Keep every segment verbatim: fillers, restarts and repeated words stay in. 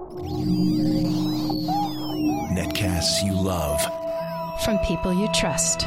Netcasts you love. From people you trust.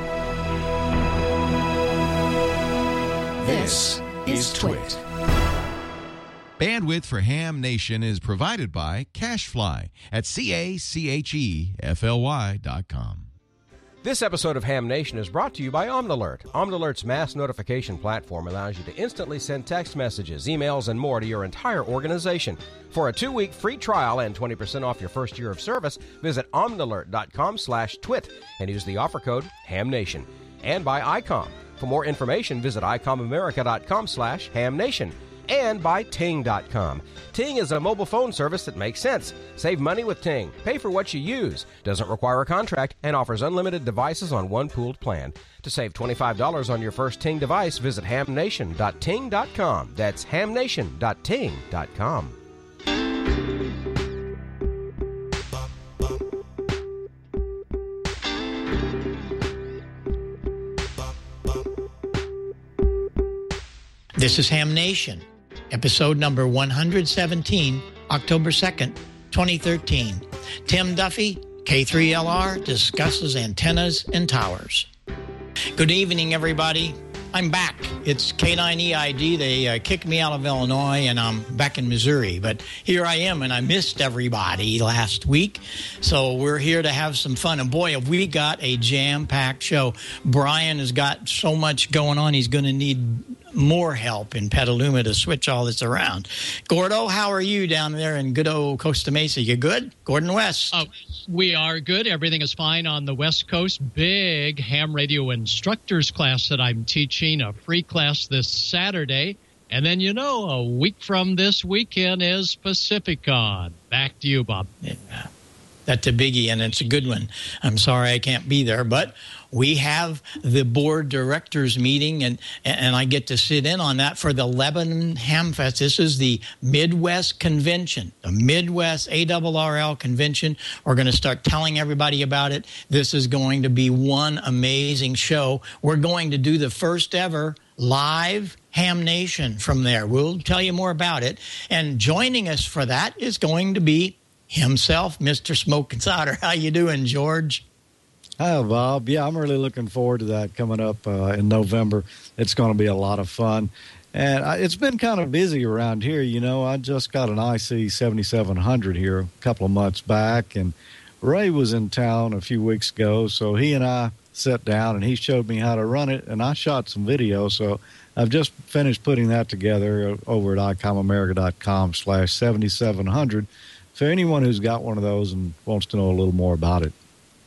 This is Twit. Bandwidth for Ham Nation is provided by CacheFly at C A C H E F L Y dot com. This episode of Ham Nation is brought to you by OmniAlert. OmniAlert's mass notification platform allows you to instantly send text messages, emails, and more to your entire organization. For a two-week free trial and twenty percent off your first year of service, visit omnialert.com slash twit and use the offer code HAMNation. And by I COM. For more information, visit icomamerica.com slash hamnation. And by Ting dot com. Ting is a mobile phone service that makes sense. Save money with Ting. Pay for what you use. Doesn't require a contract and offers unlimited devices on one pooled plan. To save twenty-five dollars on your first Ting device, visit hamnation dot ting dot com. That's hamnation dot ting dot com. This is Ham Nation, episode number one hundred seventeen, October second, twenty thirteen. Tim Duffy, K three L R, discusses antennas and towers. Good evening, everybody. I'm back. It's K nine E I D. They uh, kicked me out of Illinois, and I'm back in Missouri. But here I am, and I missed everybody last week. So we're here to have some fun. And boy, have we got a jam-packed show. Brian has got so much going on, he's going to need more help in Petaluma to switch all this around. Gordo, how are you down there in good old Costa Mesa? You good? Gordon West. Oh, we are good. Everything is fine on the West Coast. Big ham radio instructors class that I'm teaching, a free class this Saturday. And then, you know, a week from this weekend is Pacificon. Back to you, Bob. Yeah. That's a biggie, and it's a good one. I'm sorry I can't be there, but we have the board directors meeting, and, and I get to sit in on that for the Lebanon Ham Fest. This is the Midwest Convention, the Midwest A R R L Convention. We're going to start telling everybody about it. This is going to be one amazing show. We're going to do the first ever live Ham Nation from there. We'll tell you more about it. And joining us for that is going to be himself, Mister Smoke and Solder. How you doing, George? Hi, Bob. Yeah, I'm really looking forward to that coming up uh, in November. It's going to be a lot of fun. And I, it's been kind of busy around here. You know, I just got an I C seventy-seven hundred here a couple of months back, and Ray was in town a few weeks ago, so he and I sat down, and he showed me how to run it, and I shot some video, so I've just finished putting that together over at icomamerica.com slash 7700. So anyone who's got one of those and wants to know a little more about it.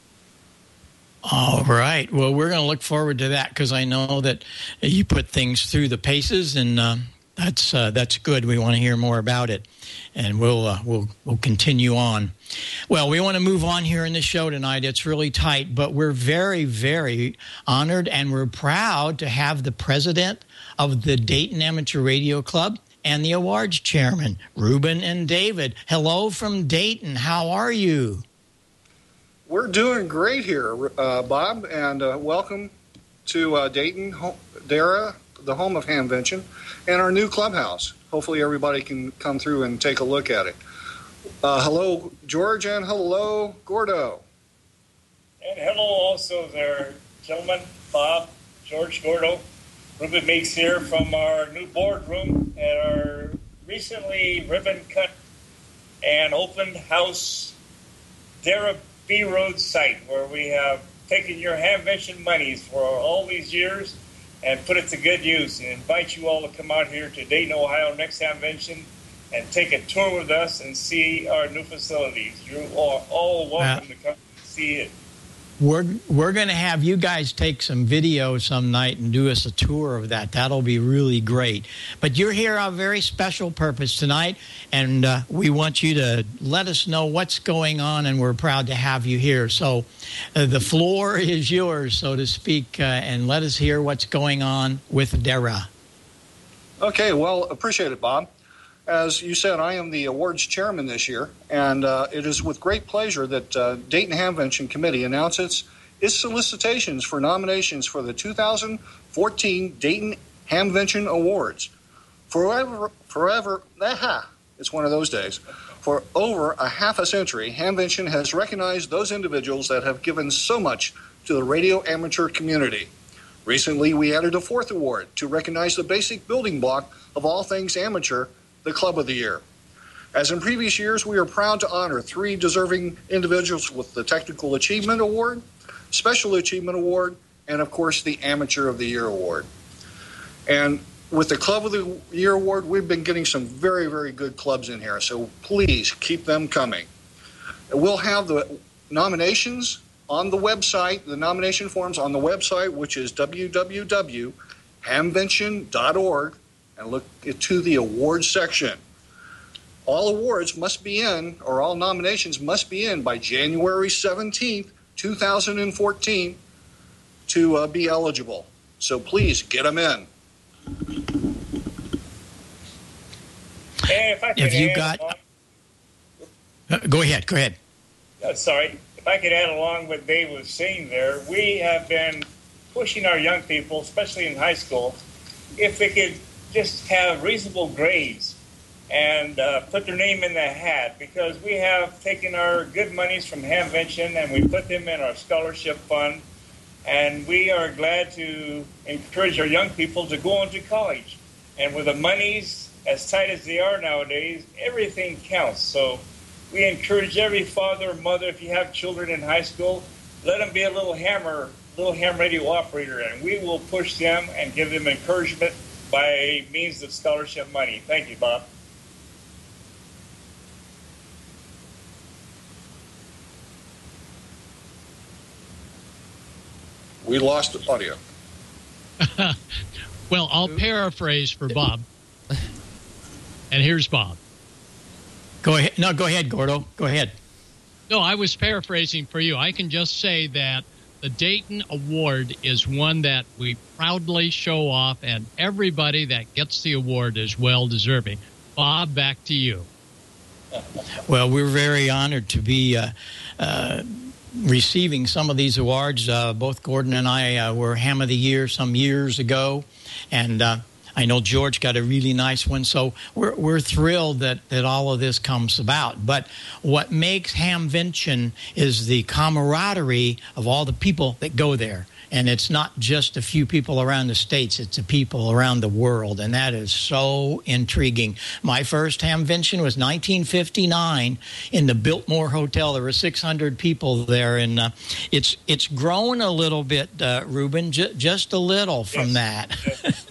All right. Well, we're going to look forward to that because I know that you put things through the paces, and uh, that's uh, that's good. We want to hear more about it, and we'll uh, we'll we'll continue on. Well, we want to move on here in the show tonight. It's really tight, but we're very, very honored, and we're proud to have the president of the Dayton Amateur Radio Club and the awards chairman, Ruben and David. Hello from Dayton. How are you? We're doing great here, uh, Bob, and uh, welcome to uh, Dayton, home, Dara, the home of Hamvention, and our new clubhouse. Hopefully everybody can come through and take a look at it. Uh, hello, George, and hello, Gordo. And hello also there, gentlemen, Bob, George, Gordo. Ruben Meeks here from our new boardroom at our recently ribbon cut and opened house Dara B Road site, where we have taken your Hamvention monies for all these years and put it to good use, and invite you all to come out here to Dayton, Ohio next Hamvention and take a tour with us and see our new facilities. You're all, all welcome uh, to come see it. We're we're going to have you guys take some video some night and do us a tour of that. That'll be really great. But you're here on a very special purpose tonight, and uh, we want you to let us know what's going on, and we're proud to have you here. So uh, the floor is yours, so to speak, uh, and let us hear what's going on with Dara. Okay, well, appreciate it, Bob. As you said, I am the awards chairman this year, and uh, it is with great pleasure that uh, Dayton Hamvention Committee announces its solicitations for nominations for the two thousand fourteen Dayton Hamvention Awards. Forever, forever, aha, it's one of those days. For over a half a century, Hamvention has recognized those individuals that have given so much to the radio amateur community. Recently, we added a fourth award to recognize the basic building block of all things amateur, the Club of the Year. As in previous years, we are proud to honor three deserving individuals with the Technical Achievement Award, Special Achievement Award, and of course the Amateur of the Year Award. And with the Club of the Year Award, we've been getting some very, very good clubs in here, so please keep them coming. We'll have the nominations on the website, the nomination forms on the website, which is w w w dot hamvention dot org, and look to the awards section. All awards must be in, or all nominations must be in by January seventeenth, two thousand fourteen to uh, be eligible. So please get them in. And if I could Have you add got... along, Uh, go ahead, go ahead. uh, sorry, if I could add along what Dave was saying there, we have been pushing our young people, especially in high school, if they could just have reasonable grades and uh, put their name in the hat, because we have taken our good monies from Hamvention and we put them in our scholarship fund, and we are glad to encourage our young people to go on to college. And with the monies as tight as they are nowadays, everything counts. So we encourage every father or mother, if you have children in high school, let them be a little hammer, little ham radio operator, and we will push them and give them encouragement by means of scholarship money. Thank you, Bob. We lost the audio. Well, I'll paraphrase for Bob. And here's Bob. Go ahead. No, go ahead, Gordo. Go ahead. No, I was paraphrasing for you. I can just say that the Dayton Award is one that we proudly show off, and everybody that gets the award is well deserving. Bob, back to you. Well, we're very honored to be uh, uh, receiving some of these awards. Uh, both Gordon and I uh, were Ham of the Year some years ago, and uh, I know George got a really nice one. So we're we're thrilled that, that all of this comes about. But what makes Hamvention is the camaraderie of all the people that go there. And it's not just a few people around the States, it's the people around the world, and that is so intriguing. My first Hamvention was nineteen fifty-nine in the Biltmore Hotel. There were six hundred people there, and uh, it's it's grown a little bit, uh, Ruben, j- just a little from Yes. that. Yes.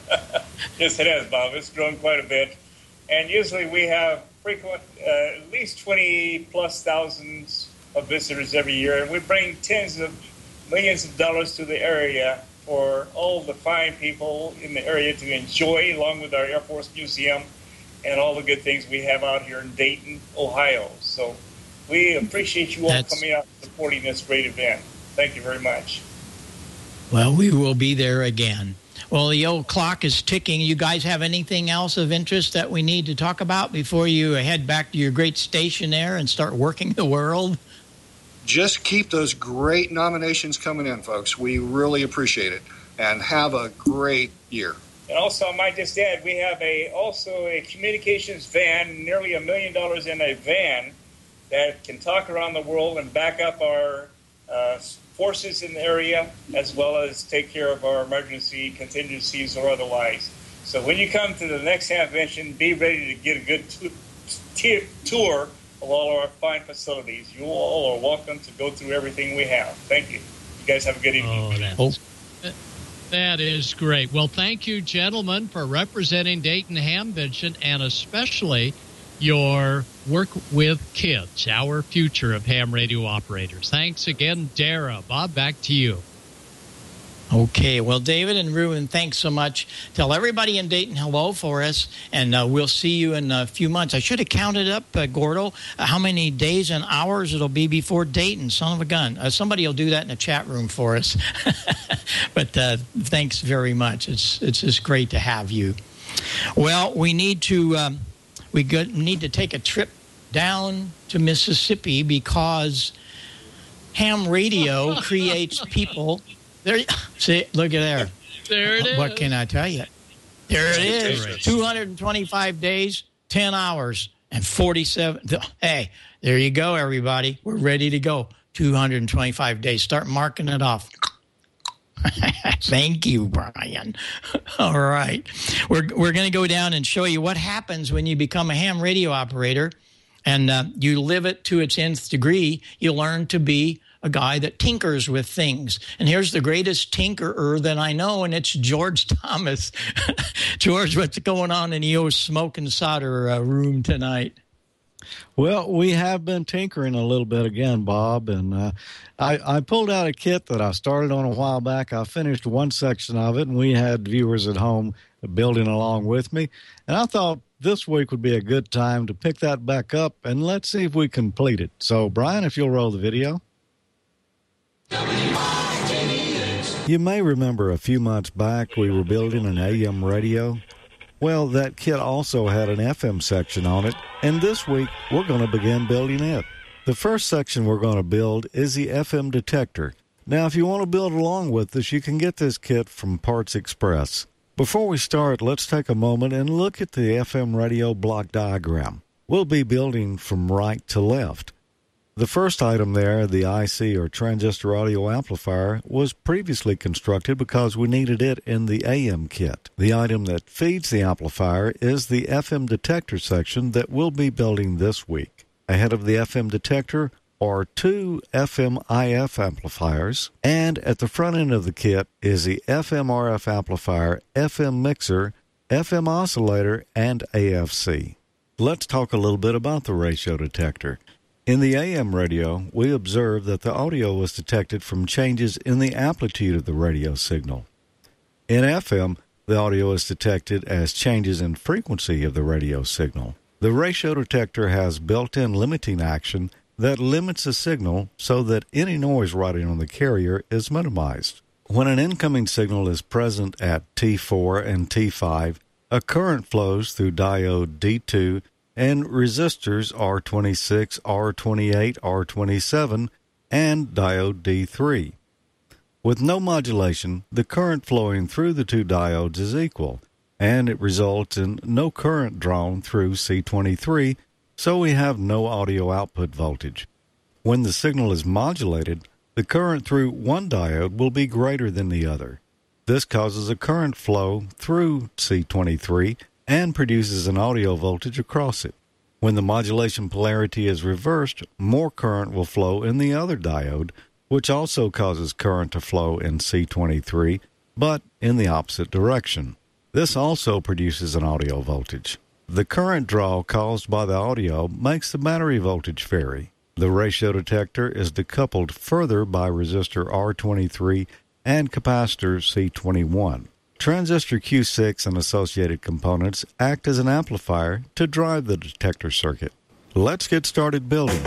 Yes, it has, Bob. It's grown quite a bit. And usually we have frequent, uh, at least twenty plus thousands of visitors every year, and we bring tens of millions of dollars to the area for all the fine people in the area to enjoy, along with our Air Force Museum and all the good things we have out here in Dayton, Ohio. So we appreciate you all That's- coming out and supporting this great event. Thank you very much. Well, we will be there again. Well, the old clock is ticking. You guys have anything else of interest that we need to talk about before you head back to your great station there and start working the world? Just keep those great nominations coming in, folks. We really appreciate it. And have a great year. And also, I might just add, we have a also a communications van, nearly a million dollars in a van, that can talk around the world and back up our uh, forces in the area, as well as take care of our emergency contingencies or otherwise. So when you come to the next Hamvention, be ready to get a good t- t- tour of all our fine facilities. You all are welcome to go through everything we have. Thank you. You guys have a good evening. Oh, that's, Oh. that is great. Well, thank you, gentlemen, for representing Dayton Hamvention, and especially your work with kids, our future of ham radio operators. Thanks again, Dara. Bob, back to you. Okay, well, David and Ruben, thanks so much. Tell everybody in Dayton hello for us, and uh, we'll see you in a few months. I should have counted up, uh, Gordo, uh, how many days and hours it'll be before Dayton. Son of a gun. Uh, somebody will do that in the chat room for us. But uh, thanks very much. It's it's just great to have you. Well, we need to um, we go, need to take a trip down to Mississippi because ham radio creates people. There, see, look at there. There it is. What can I tell you? There it is. Great. two hundred twenty-five days, ten hours. and forty-seven. Hey, there you go, everybody. We're ready to go. two hundred twenty-five days. Start marking it off. Thank you, Brian. All right. We're, we're going to go down and show you what happens when you become a ham radio operator and uh, you live it to its nth degree. You learn to be a guy that tinkers with things. And here's the greatest tinkerer that I know, and it's George Thomas. George, what's going on in your smoke and solder uh, room tonight? Well, we have been tinkering a little bit again, Bob, and uh, I, I pulled out a kit that I started on a while back. I finished one section of it, and we had viewers at home building along with me. And I thought this week would be a good time to pick that back up, and let's see if we complete it. So, Brian, if you'll roll the video. You may remember a few months back we were building an A M radio. Well, that kit also had an F M section on it, and this week we're going to begin building it. The first section we're going to build is the F M detector. Now, if you want to build along with us, you can get this kit from Parts Express. Before we start, let's take a moment and look at the F M radio block diagram. We'll be building from right to left. The first item there, the I C or transistor audio amplifier, was previously constructed because we needed it in the A M kit. The item that feeds the amplifier is the F M detector section that we'll be building this week. Ahead of the F M detector are two F M I F amplifiers, and at the front end of the kit is the F M R F amplifier, F M mixer, F M oscillator, and A F C. Let's talk a little bit about the ratio detector. In the A M radio, we observed that the audio was detected from changes in the amplitude of the radio signal. In F M, the audio is detected as changes in frequency of the radio signal. The ratio detector has built-in limiting action that limits the signal so that any noise riding on the carrier is minimized. When an incoming signal is present at T four and T five, a current flows through diode D two and resistors R twenty-six, R twenty-eight, R twenty-seven, and diode D three. With no modulation, the current flowing through the two diodes is equal, and it results in no current drawn through C twenty-three, so we have no audio output voltage. When the signal is modulated, the current through one diode will be greater than the other. This causes a current flow through C twenty-three and produces an audio voltage across it. When the modulation polarity is reversed, more current will flow in the other diode, which also causes current to flow in C twenty-three, but in the opposite direction. This also produces an audio voltage. The current draw caused by the audio makes the battery voltage vary. The ratio detector is decoupled further by resistor R twenty-three and capacitor C twenty-one. Transistor Q six and associated components act as an amplifier to drive the detector circuit. Let's get started building.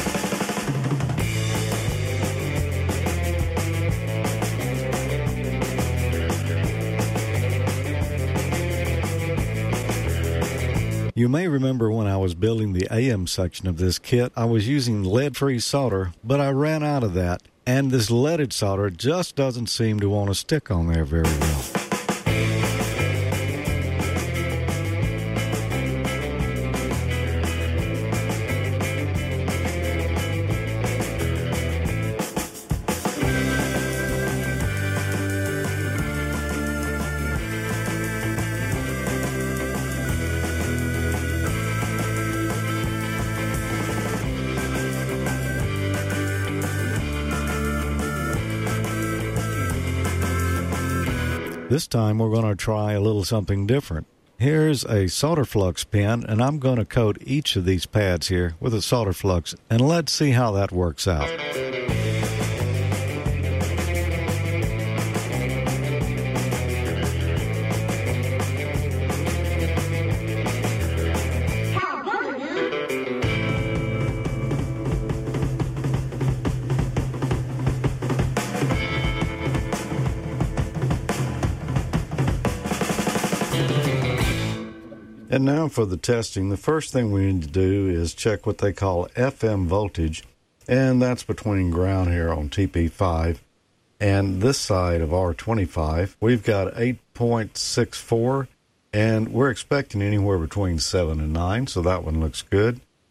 You may remember when I was building the A M section of this kit, I was using lead-free solder, but I ran out of that, and this leaded solder just doesn't seem to want to stick on there very well. This time we're going to try a little something different. Here's a solder flux pen, and I'm going to coat each of these pads here with a solder flux, and let's see how that works out. And now for the testing. The first thing we need to do is check what they call F M voltage, and that's between ground here on T P five and this side of R twenty-five. We've got eight point six four, and we're expecting anywhere between seven and nine, so that one looks good.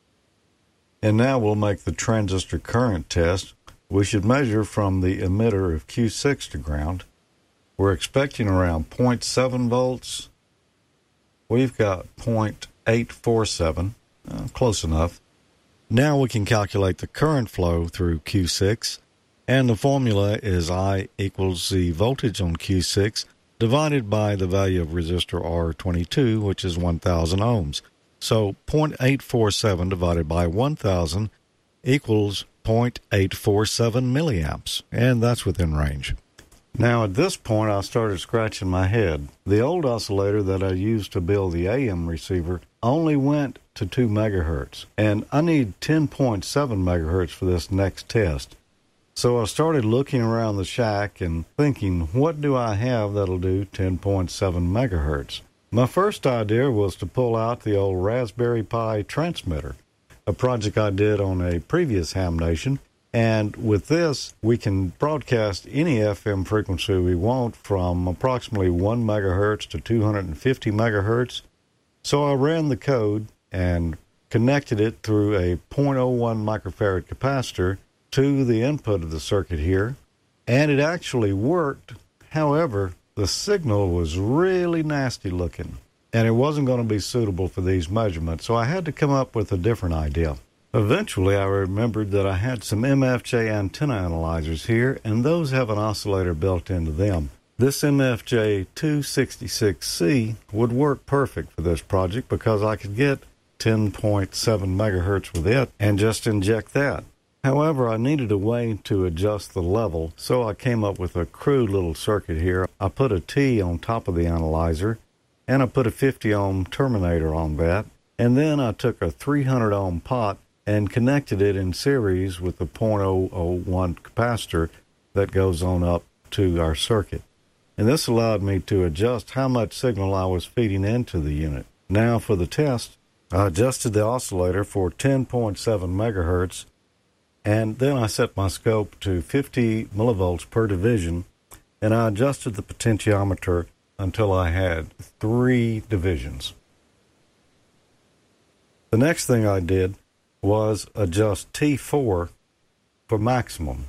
And now we'll make the transistor current test. We should measure from the emitter of Q six to ground. We're expecting around zero point seven volts. We've got zero point eight four seven, uh, close enough. Now we can calculate the current flow through Q six, and the formula is I equals the voltage on Q six divided by the value of resistor R twenty-two, which is one thousand ohms. So zero point eight four seven divided by one thousand equals zero point eight four seven milliamps, and that's within range. Now at this point I started scratching my head. The old oscillator that I used to build the A M receiver only went to two megahertz, and I need ten point seven megahertz for this next test. So I started looking around the shack and thinking, what do I have that'll do ten point seven megahertz? My first idea was to pull out the old Raspberry Pi transmitter, a project I did on a previous Ham Nation. And with this, we can broadcast any F M frequency we want from approximately one megahertz to two hundred fifty megahertz. So I ran the code and connected it through a zero point zero one microfarad capacitor to the input of the circuit here, and it actually worked. However, the signal was really nasty looking, and it wasn't going to be suitable for these measurements, so I had to come up with a different idea. Eventually, I remembered that I had some M F J antenna analyzers here, and those have an oscillator built into them. This M F J two sixty-six C would work perfect for this project because I could get ten point seven megahertz with it and just inject that. However, I needed a way to adjust the level, so I came up with a crude little circuit here. I put a T on top of the analyzer, and I put a fifty ohm terminator on that, and then I took a three hundred ohm pot and connected it in series with the zero point zero zero one capacitor that goes on up to our circuit. And this allowed me to adjust how much signal I was feeding into the unit. Now for the test, I adjusted the oscillator for ten point seven megahertz, and then I set my scope to fifty millivolts per division, and I adjusted the potentiometer until I had three divisions. The next thing I did was adjust T four for maximum.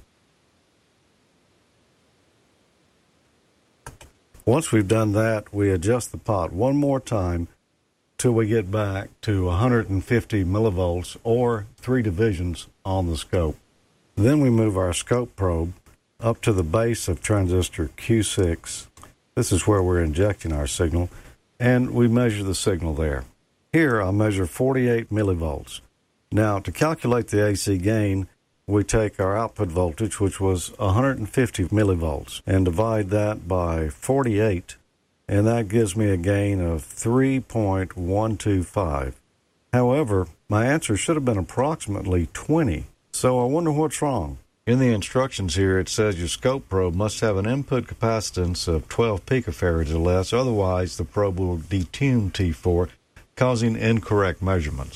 Once we've done that, we adjust the pot one more time till we get back to one hundred fifty millivolts or three divisions on the scope. Then we move our scope probe up to the base of transistor Q six. This is where we're injecting our signal, and we measure the signal there. Here I measure forty-eight millivolts. Now, to calculate the A C gain, we take our output voltage, which was one hundred fifty millivolts, and divide that by forty-eight, and that gives me a gain of three point one two five. However, my answer should have been approximately twenty, so I wonder what's wrong. In the instructions here, it says your scope probe must have an input capacitance of twelve picofarads or less, otherwise the probe will detune T four, causing incorrect measurements.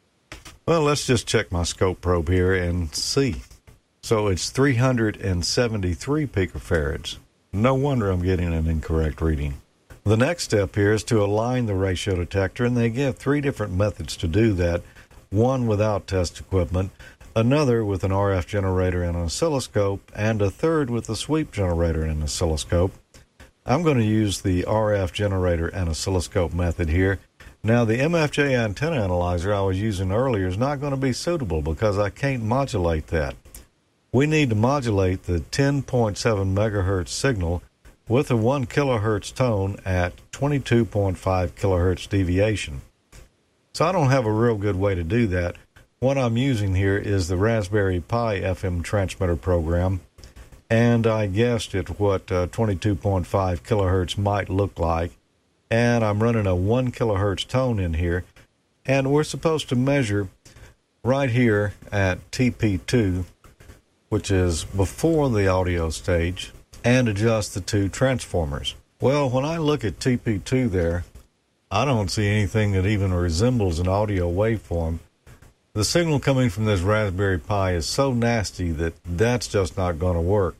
Well, let's just check my scope probe here and see. So it's three hundred seventy-three picofarads. No wonder I'm getting an incorrect reading. The next step here is to align the ratio detector, and they give three different methods to do that. One without test equipment, another with an R F generator and an oscilloscope, and a third with a sweep generator and an oscilloscope. I'm going to use the R F generator and oscilloscope method here. Now, the M F J antenna analyzer I was using earlier is not going to be suitable because I can't modulate that. We need to modulate the ten point seven megahertz signal with a one kilohertz tone at twenty-two point five kilohertz deviation. So I don't have a real good way to do that. What I'm using here is the Raspberry Pi F M transmitter program, and I guessed at what uh, twenty-two point five kilohertz might look like. And I'm running a one kilohertz tone in here, and we're supposed to measure right here at T P two, which is before the audio stage, and adjust the two transformers. Well, when I look at T P two there, I don't see anything that even resembles an audio waveform. The signal coming from this Raspberry Pi is so nasty that that's just not going to work.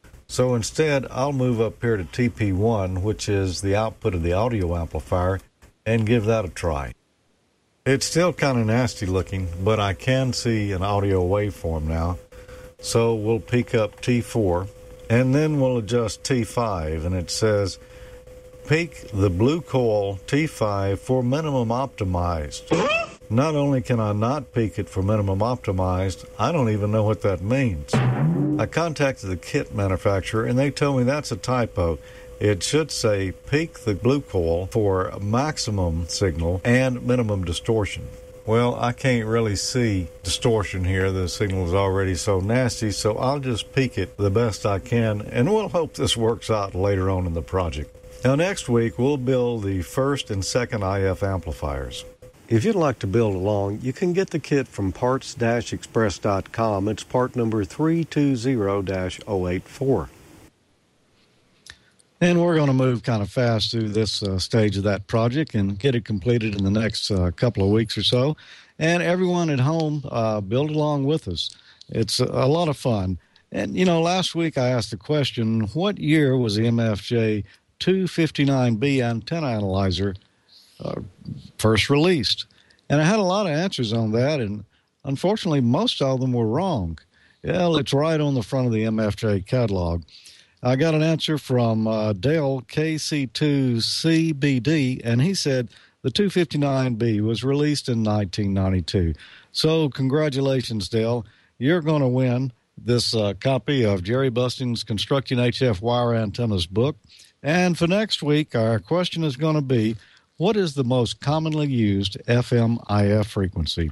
So instead, I'll move up here to T P one, which is the output of the audio amplifier, and give that a try. It's still kind of nasty looking, but I can see an audio waveform now. So we'll peak up T four, and then we'll adjust T five, and it says, peak the blue coil T five for minimum optimized. Not only can I not peak it for minimum optimized, I don't even know what that means. I contacted the kit manufacturer, and they told me that's a typo. It should say peak the blue coil for maximum signal and minimum distortion. Well, I can't really see distortion here. The signal is already so nasty, so I'll just peak it the best I can, and we'll hope this works out later on in the project. Now, next week, we'll build the first and second I F amplifiers. If you'd like to build along, you can get the kit from parts express dot com. It's part number three two zero dash zero eight four. And we're going to move kind of fast through this uh, stage of that project and get it completed in the next uh, couple of weeks or so. And everyone at home, uh, build along with us. It's a, a lot of fun. And, you know, last week I asked the question, what year was the M F J two fifty-nine B antenna analyzer uh, first released? And I had a lot of answers on that, and unfortunately most of them were wrong. Well, it's right on the front of the M F J catalog. I got an answer from uh, Dale K C two C B D, and he said the two fifty-nine B was released in nineteen ninety-two. So congratulations, Dale. You're going to win this uh, copy of Jerry Busting's Constructing H F Wire Antennas book. And for next week, our question is going to be, what is the most commonly used F M I F frequency?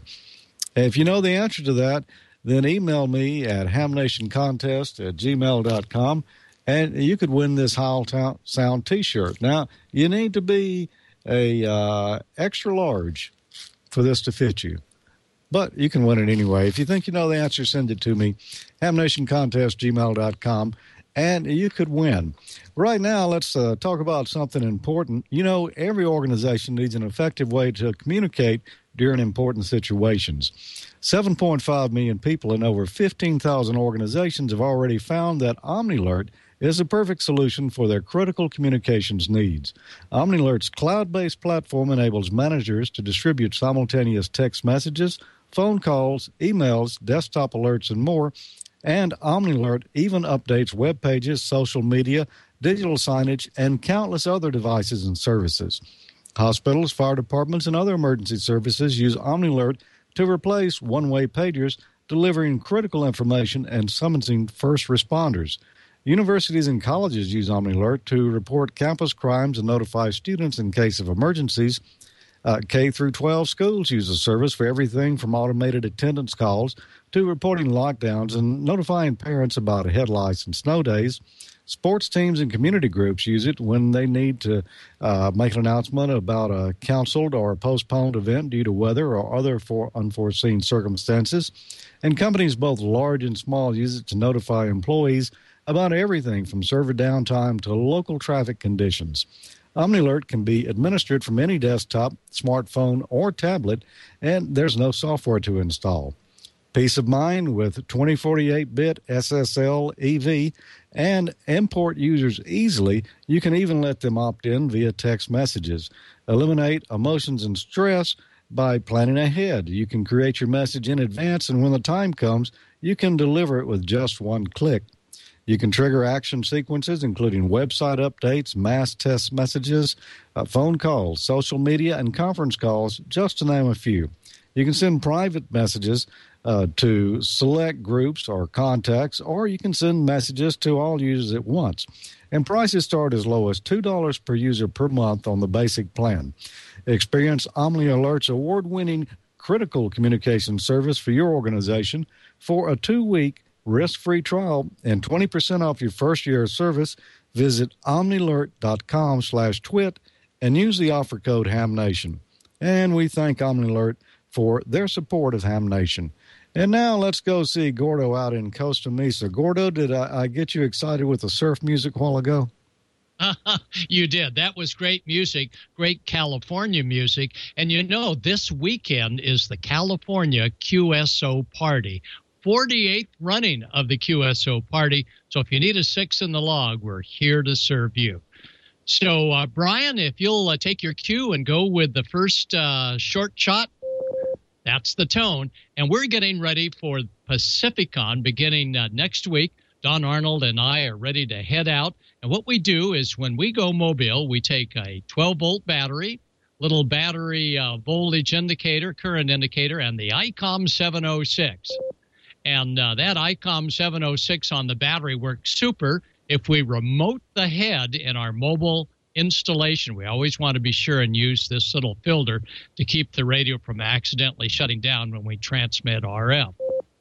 If you know the answer to that, then email me at hamnationcontest at gmail dot com. And you could win this Howell Sound T-shirt. Now, you need to be a uh, extra large for this to fit you. But you can win it anyway. If you think you know the answer, send it to me, hamnationcontest gmail dot com, and you could win. Right now, let's uh, talk about something important. You know, every organization needs an effective way to communicate during important situations. seven point five million people in over fifteen thousand organizations have already found that OmniAlert is the perfect solution for their critical communications needs. OmniAlert's cloud-based platform enables managers to distribute simultaneous text messages, phone calls, emails, desktop alerts, and more. And OmniAlert even updates web pages, social media, digital signage, and countless other devices and services. Hospitals, fire departments, and other emergency services use OmniAlert to replace one-way pagers, delivering critical information and summoning first responders. Universities and colleges use OmniAlert to report campus crimes and notify students in case of emergencies. Uh, K through twelve schools use the service for everything from automated attendance calls to reporting lockdowns and notifying parents about head lice and snow days. Sports teams and community groups use it when they need to uh, make an announcement about a canceled or postponed event due to weather or other for unforeseen circumstances. And companies both large and small use it to notify employees about everything from server downtime to local traffic conditions. OmniAlert can be administered from any desktop, smartphone, or tablet, and there's no software to install. Peace of mind with twenty forty-eight bit S S L E V and import users easily. You can even let them opt in via text messages. Eliminate emotions and stress by planning ahead. You can create your message in advance, and when the time comes, you can deliver it with just one click. You can trigger action sequences, including website updates, mass test messages, uh, phone calls, social media, and conference calls, just to name a few. You can send private messages uh, to select groups or contacts, or you can send messages to all users at once. And prices start as low as two dollars per user per month on the basic plan. Experience OmniAlert's award-winning critical communication service for your organization for a two-week risk-free trial and twenty percent off your first year of service. Visit omnialert.com slash twit and use the offer code HamNation. And we thank OmniAlert for their support of Ham Nation. And now let's go see Gordo out in Costa Mesa. Gordo, did I, I get you excited with the surf music a while ago? You did. That was great music, great California music. And you know, this weekend is the California Q S O Party. forty-eighth running of the Q S O Party. So if you need a six in the log, we're here to serve you. So, uh, Brian, if you'll uh, take your cue and go with the first uh, short shot That's the tone. And we're getting ready for Pacificon beginning uh, next week. Don Arnold and I are ready to head out. And what we do is when we go mobile, we take a twelve-volt battery, little battery uh, voltage indicator, current indicator, and the I COM seven oh six. And uh, that I COM seven oh six on the battery works super if we remote the head in our mobile installation. We always want to be sure and use this little filter to keep the radio from accidentally shutting down when we transmit R F.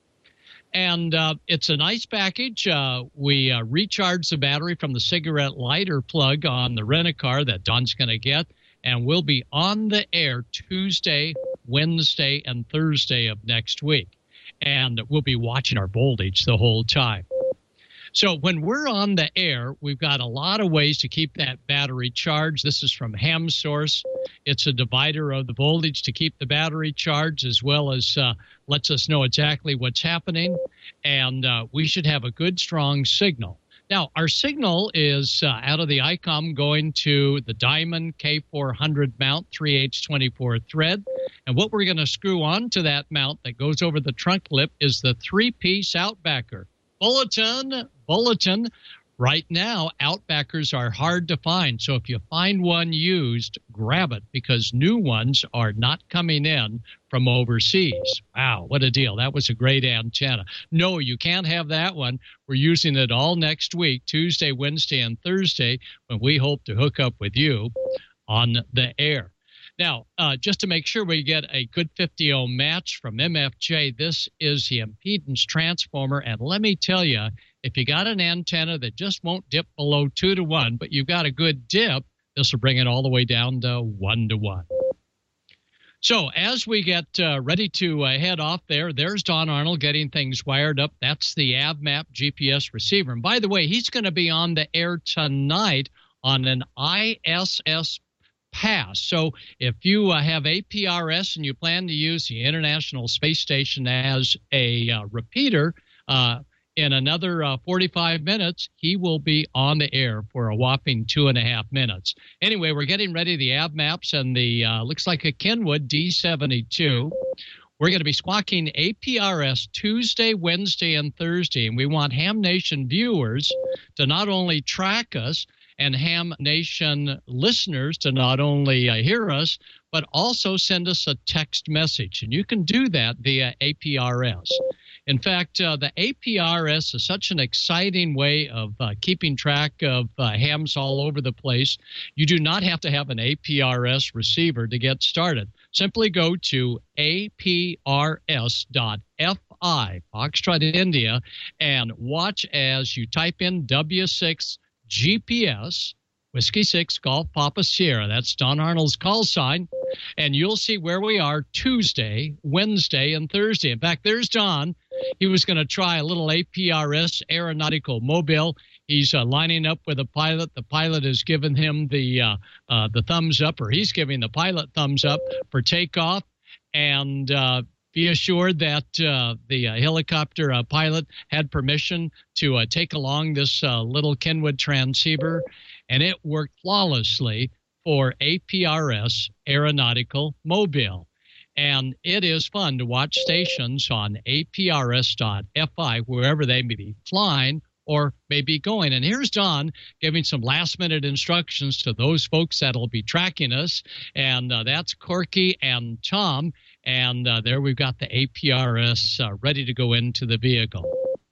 And uh, it's a nice package. Uh, we uh, recharge the battery from the cigarette lighter plug on the rent-a-car that Don's going to get, and we'll be on the air Tuesday, Wednesday, and Thursday of next week. And we'll be watching our voltage the whole time. So when we're on the air, we've got a lot of ways to keep that battery charged. This is from Ham Source. It's a divider of the voltage to keep the battery charged, as well as uh, lets us know exactly what's happening. And uh, we should have a good, strong signal. Now, our signal is uh, out of the I COM going to the Diamond K four hundred mount, three H twenty-four thread. And what we're going to screw onto that mount that goes over the trunk lip is the three-piece outbacker. Bulletin, bulletin. Right now, outbackers are hard to find. So if you find one used, grab it, because new ones are not coming in from overseas. Wow, what a deal. That was a great antenna. No, you can't have that one. We're using it all next week, Tuesday, Wednesday, and Thursday, when we hope to hook up with you on the air. Now, uh, just to make sure we get a good fifty ohm match from M F J, this is the impedance transformer. And let me tell you, if you got an antenna that just won't dip below two to one, but you've got a good dip, this will bring it all the way down to one to one. So as we get uh, ready to uh, head off there, there's Don Arnold getting things wired up. That's the AvMap G P S receiver. And by the way, he's going to be on the air tonight on an I S S pass. So if you uh, have A P R S and you plan to use the International Space Station as a uh, repeater, uh, in another uh, forty-five minutes, he will be on the air for a whopping two and a half minutes. Anyway, we're getting ready, the AvMaps and the, uh, looks like a Kenwood D seventy-two. We're going to be squawking A P R S Tuesday, Wednesday, and Thursday. And we want Ham Nation viewers to not only track us, and Ham Nation listeners to not only uh, hear us, but also send us a text message. And you can do that via A P R S. In fact, uh, the A P R S is such an exciting way of uh, keeping track of uh, hams all over the place. You do not have to have an A P R S receiver to get started. Simply go to A P R S dot F I, Foxtrot India, and watch as you type in W six G P S, Whiskey six Golf Papa Sierra. That's Don Arnold's call sign. And you'll see where we are Tuesday, Wednesday, and Thursday. In fact, there's Don. He was going to try a little A P R S aeronautical mobile. He's uh, lining up with a pilot. The pilot has given him the uh, uh, the thumbs up, or he's giving the pilot thumbs up for takeoff. And uh, be assured that uh, the uh, helicopter uh, pilot had permission to uh, take along this uh, little Kenwood transceiver, and it worked flawlessly for A P R S aeronautical mobile. And it is fun to watch stations on A P R S dot F I wherever they may be flying or may be going. And here's Don giving some last-minute instructions to those folks that will be tracking us, and uh, that's Corky and Tom. And uh, there we've got the A P R S uh, ready to go into the vehicle.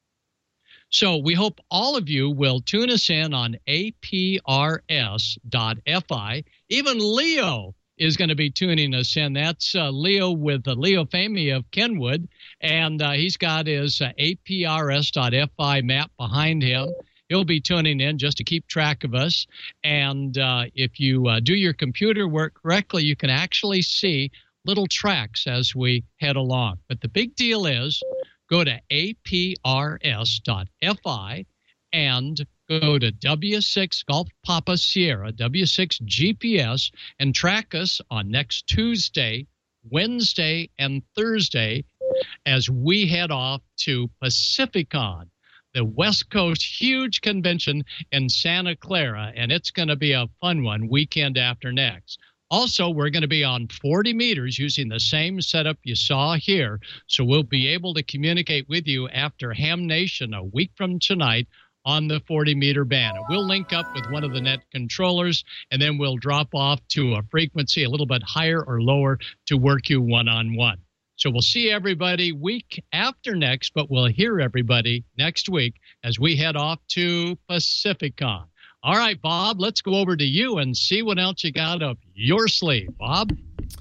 So we hope all of you will tune us in on A P R S dot F I. Even Leo is going to be tuning us in. That's uh, Leo with the Leo Famy of Kenwood, and uh, he's got his uh, A P R S dot F I map behind him. He'll be tuning in just to keep track of us. And uh, if you uh, do your computer work correctly, you can actually see little tracks as we head along. But the big deal is go to A P R S dot F I and go to W six Golf Papa Sierra, W six G P S, and track us on next Tuesday, Wednesday, and Thursday as we head off to Pacificon, the West Coast huge convention in Santa Clara, and it's going to be a fun one weekend after next. Also, we're going to be on forty meters using the same setup you saw here. So we'll be able to communicate with you after Ham Nation a week from tonight on the forty meter band. And we'll link up with one of the net controllers, and then we'll drop off to a frequency a little bit higher or lower to work you one-on-one. So we'll see everybody week after next, but we'll hear everybody next week as we head off to Pacificon. All right, Bob, let's go over to you and see what else you got up your sleeve. Bob?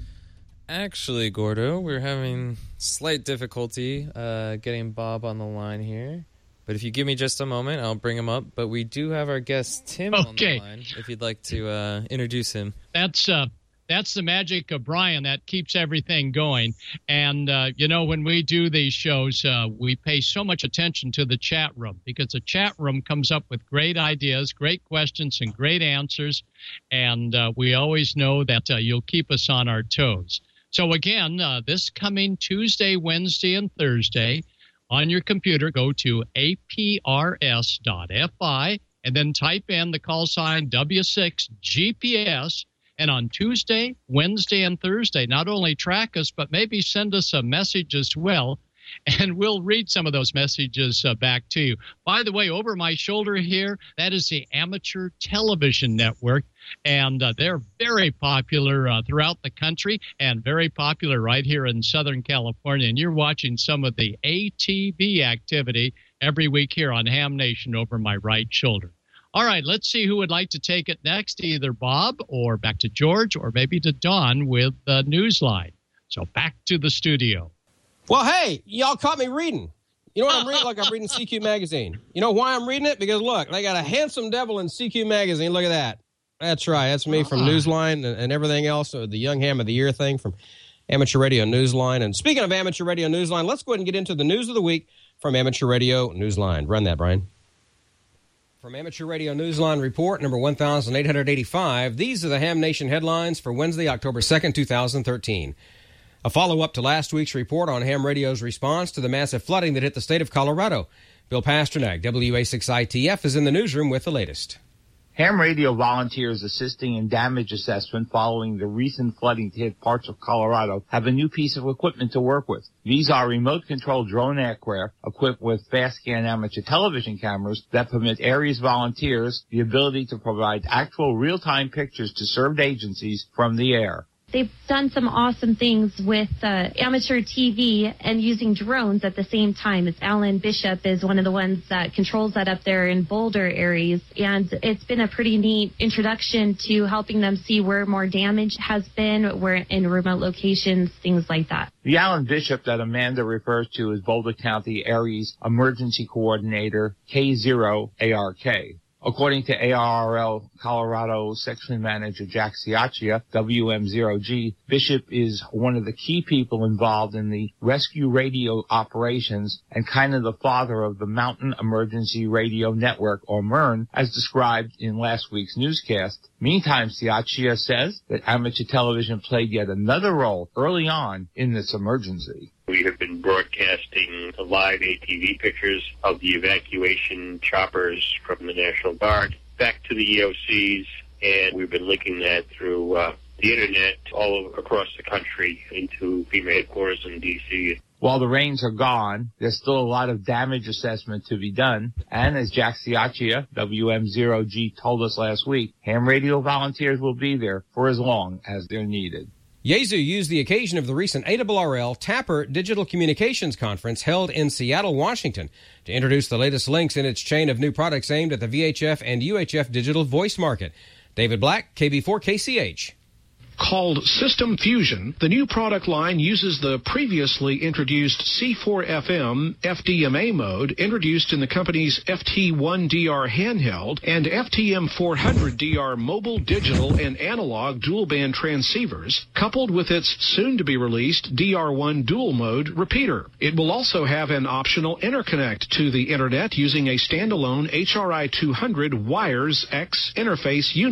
Actually, Gordo, we're having slight difficulty uh, getting Bob on the line here. But if you give me just a moment, I'll bring him up. But we do have our guest, Tim, okay. on the line, if you'd like to uh, introduce him. That's uh, that's the magic of Brian. That keeps everything going. And, uh, you know, when we do these shows, uh, we pay so much attention to the chat room because the chat room comes up with great ideas, great questions, and great answers. And uh, we always know that uh, you'll keep us on our toes. So, again, uh, this coming Tuesday, Wednesday, and Thursday, on your computer, go to A P R S dot F I and then type in the call sign W six G P S. And on Tuesday, Wednesday, and Thursday, not only track us, but maybe send us a message as well. And we'll read some of those messages uh, back to you. By the way, over my shoulder here, that is the Amateur Television Network. And uh, they're very popular uh, throughout the country and very popular right here in Southern California. And you're watching some of the A T V activity every week here on Ham Nation over my right shoulder. All right, let's see who would like to take it next, either Bob or back to George or maybe to Don with the Newsline. So back to the studio. Well, hey, y'all caught me reading. You know what I'm reading? Like I'm reading C Q Magazine. You know why I'm reading it? Because, look, they got a handsome devil in C Q Magazine. Look at that. That's right. That's me from Newsline and, and everything else. So the Young Ham of the Year thing from Amateur Radio Newsline. And speaking of Amateur Radio Newsline, let's go ahead and get into the news of the week from Amateur Radio Newsline. Run that, Brian. From Amateur Radio Newsline Report, number one thousand eight hundred eighty-five, these are the Ham Nation headlines for Wednesday, October second, two thousand thirteen. A follow-up to last week's report on Ham Radio's response to the massive flooding that hit the state of Colorado. Bill Pasternak, W A six I T F, is in the newsroom with the latest. Ham Radio volunteers assisting in damage assessment following the recent flooding to hit parts of Colorado have a new piece of equipment to work with. These are remote-controlled drone aircraft equipped with fast-scan amateur television cameras that permit Aries volunteers the ability to provide actual real-time pictures to served agencies from the air. They've done some awesome things with uh, amateur T V and using drones at the same time. It's Alan Bishop is one of the ones that controls that up there in Boulder, Aries. And it's been a pretty neat introduction to helping them see where more damage has been, where in remote locations, things like that. The Alan Bishop that Amanda refers to is Boulder County Aries Emergency Coordinator K zero A R K. According to A R R L Colorado Section Manager Jack Ciaccia, W M zero G, Bishop is one of the key people involved in the rescue radio operations and kind of the father of the Mountain Emergency Radio Network, or MERN, as described in last week's newscast. Meantime, Ciaccia says that amateur television played yet another role early on in this emergency. We have been broadcasting live A T V pictures of the evacuation choppers from the National Guard back to the E O Cs, and we've been linking that through uh, the Internet all across the country into FEMA headquarters in D C While the rains are gone, there's still a lot of damage assessment to be done, and as Jack Ciaccia, W M zero G, told us last week, ham radio volunteers will be there for as long as they're needed. Yaesu used the occasion of the recent A R R L Tapper Digital Communications Conference held in Seattle, Washington, to introduce the latest links in its chain of new products aimed at the V H F and U H F digital voice market. David Black, K B four K C H. Called System Fusion, the new product line uses the previously introduced C four F M F D M A mode introduced in the company's F T one D R handheld and F T M four hundred D R mobile, digital, and analog dual-band transceivers, coupled with its soon-to-be-released D R one dual-mode repeater. It will also have an optional interconnect to the Internet using a standalone H R I two hundred Wires X interface unit.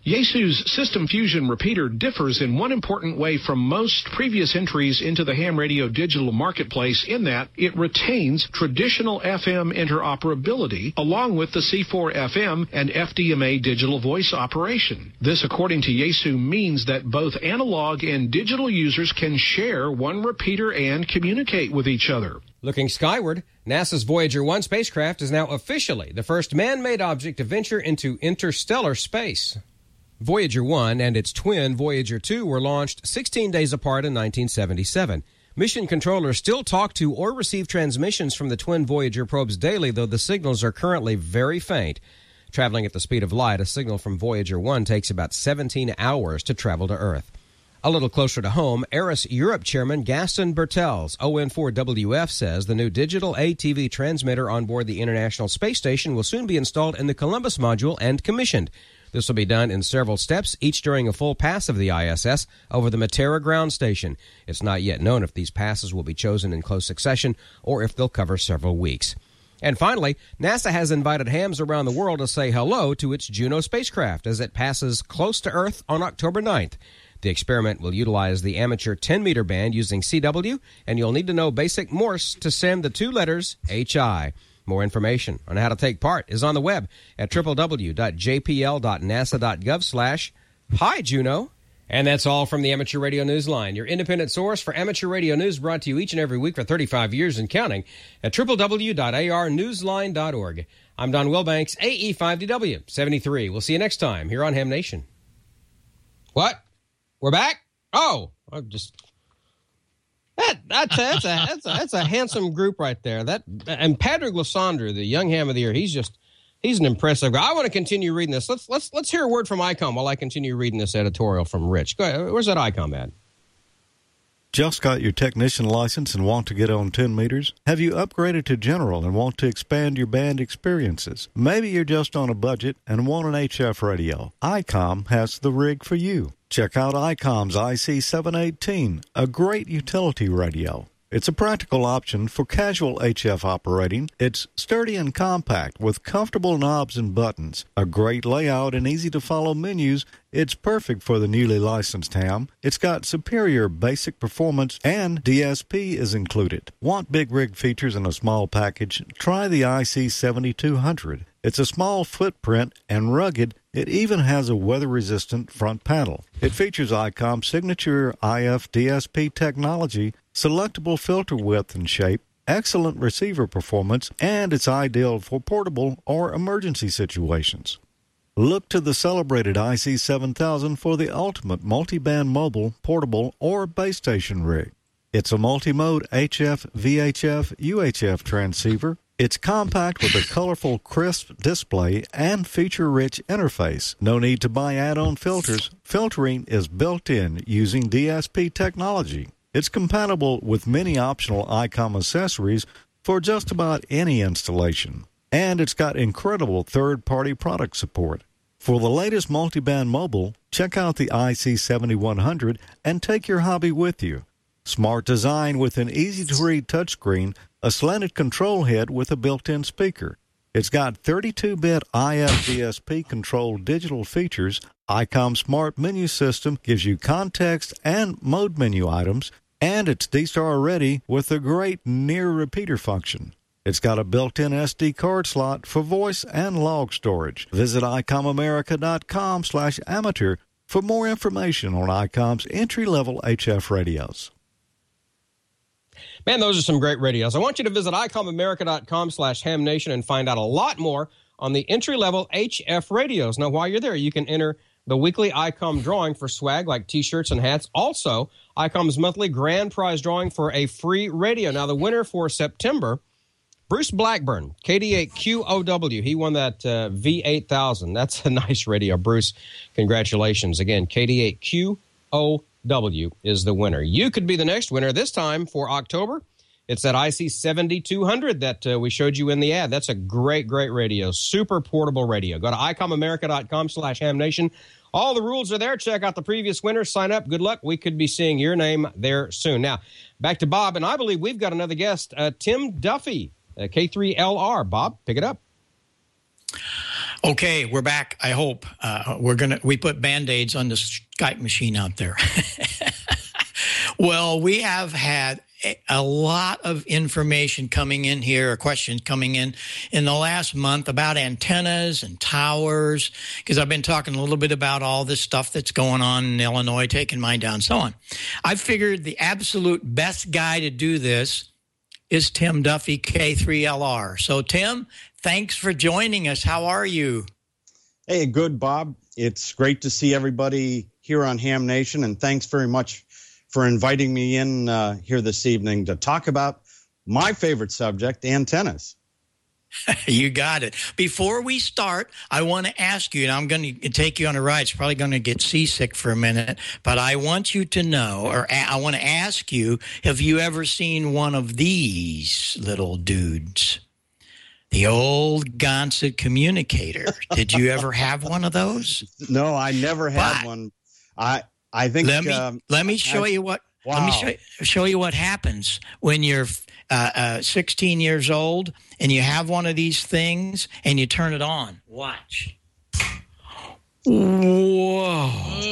Yaesu's System Fusion repeater differs in one important way from most previous entries into the ham radio digital marketplace in that it retains traditional F M interoperability along with the C four F M and F D M A digital voice operation. This, according to Yaesu, means that both analog and digital users can share one repeater and communicate with each other. Looking skyward, NASA's Voyager one spacecraft is now officially the first man-made object to venture into interstellar space. Voyager one and its twin Voyager two were launched sixteen days apart in nineteen seventy-seven. Mission controllers still talk to or receive transmissions from the twin Voyager probes daily, though the signals are currently very faint. Traveling at the speed of light, a signal from Voyager one takes about seventeen hours to travel to Earth. A little closer to home, Aris Europe Chairman Gaston Bertels, O N four W F, says the new digital A T V transmitter on board the International Space Station will soon be installed in the Columbus module and commissioned. This will be done in several steps, each during a full pass of the I S S over the Matera ground station. It's not yet known if these passes will be chosen in close succession or if they'll cover several weeks. And finally, NASA has invited hams around the world to say hello to its Juno spacecraft as it passes close to Earth on October ninth. The experiment will utilize the amateur ten-meter band using C W, and you'll need to know basic Morse to send the two letters H I. More information on how to take part is on the web at w w w dot j p l dot nasa dot gov slash hi Juno. And that's all from the Amateur Radio Newsline, your independent source for amateur radio news, brought to you each and every week for thirty-five years and counting at w w w dot a r newsline dot org. I'm Don Wilbanks, A E five D W seventy-three. We'll see you next time here on Ham Nation. What? We're back? Oh, I'm just... That, that's, that's, a, that's, a, that's a handsome group right there. That and Patrick Lasandra, the young ham of the year, he's just he's an impressive guy. I want to continue reading this. Let's let's let's hear a word from I COM while I continue reading this editorial from Rich. Go ahead. Where's that I COM at? Just got your technician license and want to get on ten meters? Have you upgraded to general and want to expand your band experiences? Maybe you're just on a budget and want an H F radio. I COM has the rig for you. Check out I COM's I C seven eighteen, a great utility radio. It's a practical option for casual H F operating. It's sturdy and compact with comfortable knobs and buttons, a great layout and easy-to-follow menus. It's perfect for the newly licensed ham. It's got superior basic performance and D S P is included. Want big rig features in a small package? Try the I C seventy-two hundred. It's a small footprint and rugged. It even has a weather-resistant front panel. It features I COM's signature I F D S P technology, selectable filter width and shape, excellent receiver performance, and it's ideal for portable or emergency situations. Look to the celebrated I C seven thousand for the ultimate multi-band mobile, portable, or base station rig. It's a multi-mode H F, V H F, U H F transceiver. It's compact with a colorful, crisp display and feature-rich interface. No need to buy add-on filters. Filtering is built in using D S P technology. It's compatible with many optional I COM accessories for just about any installation. And it's got incredible third-party product support. For the latest multiband mobile, check out the I C seventy-one hundred and take your hobby with you. Smart design with an easy-to-read touchscreen, a slanted control head with a built-in speaker. It's got thirty-two bit I F D S P-controlled digital features. I COM Smart Menu System gives you context and mode menu items, and it's D STAR ready with a great near repeater function. It's got a built-in S D card slot for voice and log storage. Visit i com america dot com slash amateur for more information on I COM's entry-level H F radios. Man, those are some great radios. I want you to visit i com america dot com slash ham nation and find out a lot more on the entry-level H F radios. Now, while you're there, you can enter the weekly I COM drawing for swag like T-shirts and hats. Also, I COM's monthly grand prize drawing for a free radio. Now, the winner for September, Bruce Blackburn, K D eight Q O W. He won that uh, V eight thousand. That's a nice radio. Bruce, congratulations. Again, K D eight Q O W is the winner. You could be the next winner this time for October. It's that I C seventy-two hundred that uh, we showed you in the ad. That's a great, great radio. Super portable radio. Go to i com america dot com slash ham nation. All the rules are there. Check out the previous winners. Sign up. Good luck. We could be seeing your name there soon. Now, back to Bob, and I believe we've got another guest, uh, Tim Duffy, uh, K three L R. Bob, pick it up. Okay, we're back. I hope uh, we're gonna we put Band-Aids on the Skype machine out there. Well, we have had a lot of information coming in here, or questions coming in in the last month about antennas and towers, because I've been talking a little bit about all this stuff that's going on in Illinois, taking mine down, so on. I figured the absolute best guy to do this is Tim Duffy, K three L R. So, Tim, thanks for joining us. How are you? Hey, good, Bob. It's great to see everybody here on Ham Nation, and thanks very much for inviting me in uh, here this evening to talk about my favorite subject, antennas. You got it. Before we start, I want to ask you, and I'm going to take you on a ride. It's probably going to get seasick for a minute, but I want you to know, or a- I want to ask you, have you ever seen one of these little dudes? The old Gansett communicator. Did you ever have one of those? No, I never had but, one. I I think let me um, let me show I, you what wow. let me show, show you what happens when you're uh, uh, sixteen years old and you have one of these things and you turn it on. Watch. Whoa!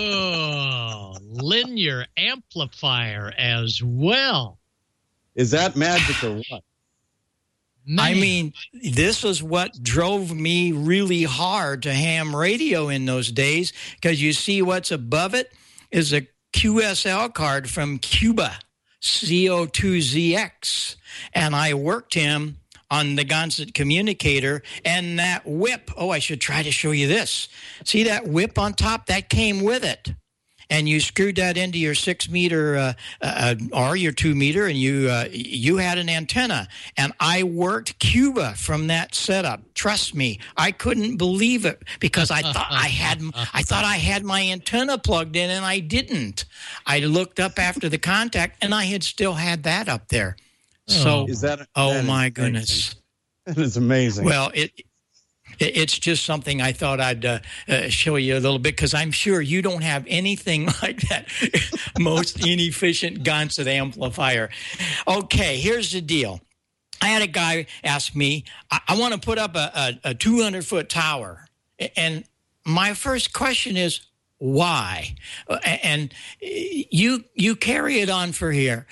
Oh, linear amplifier as well. Is that magic or what? Man. I mean, this is what drove me really hard to ham radio in those days, because you see what's above it is a Q S L card from Cuba, C O two Z X. And I worked him on the Gansett communicator, and that whip, oh, I should try to show you this. See that whip on top? That came with it. And you screwed that into your six meter uh, uh, or your two meter, and you uh, you had an antenna. And I worked Cuba from that setup. Trust me, I couldn't believe it, because I thought I had I thought I had my antenna plugged in, and I didn't. I looked up after the contact, and I had still had that up there. So, is that? Oh that my is goodness, that is amazing. Well, it. It's just something I thought I'd uh, uh, show you a little bit, because I'm sure you don't have anything like that most inefficient Gansett amplifier. Okay, here's the deal. I had a guy ask me, I, I want to put up a, a, a two hundred foot tower. And my first question is, why? And you you carry it on for here.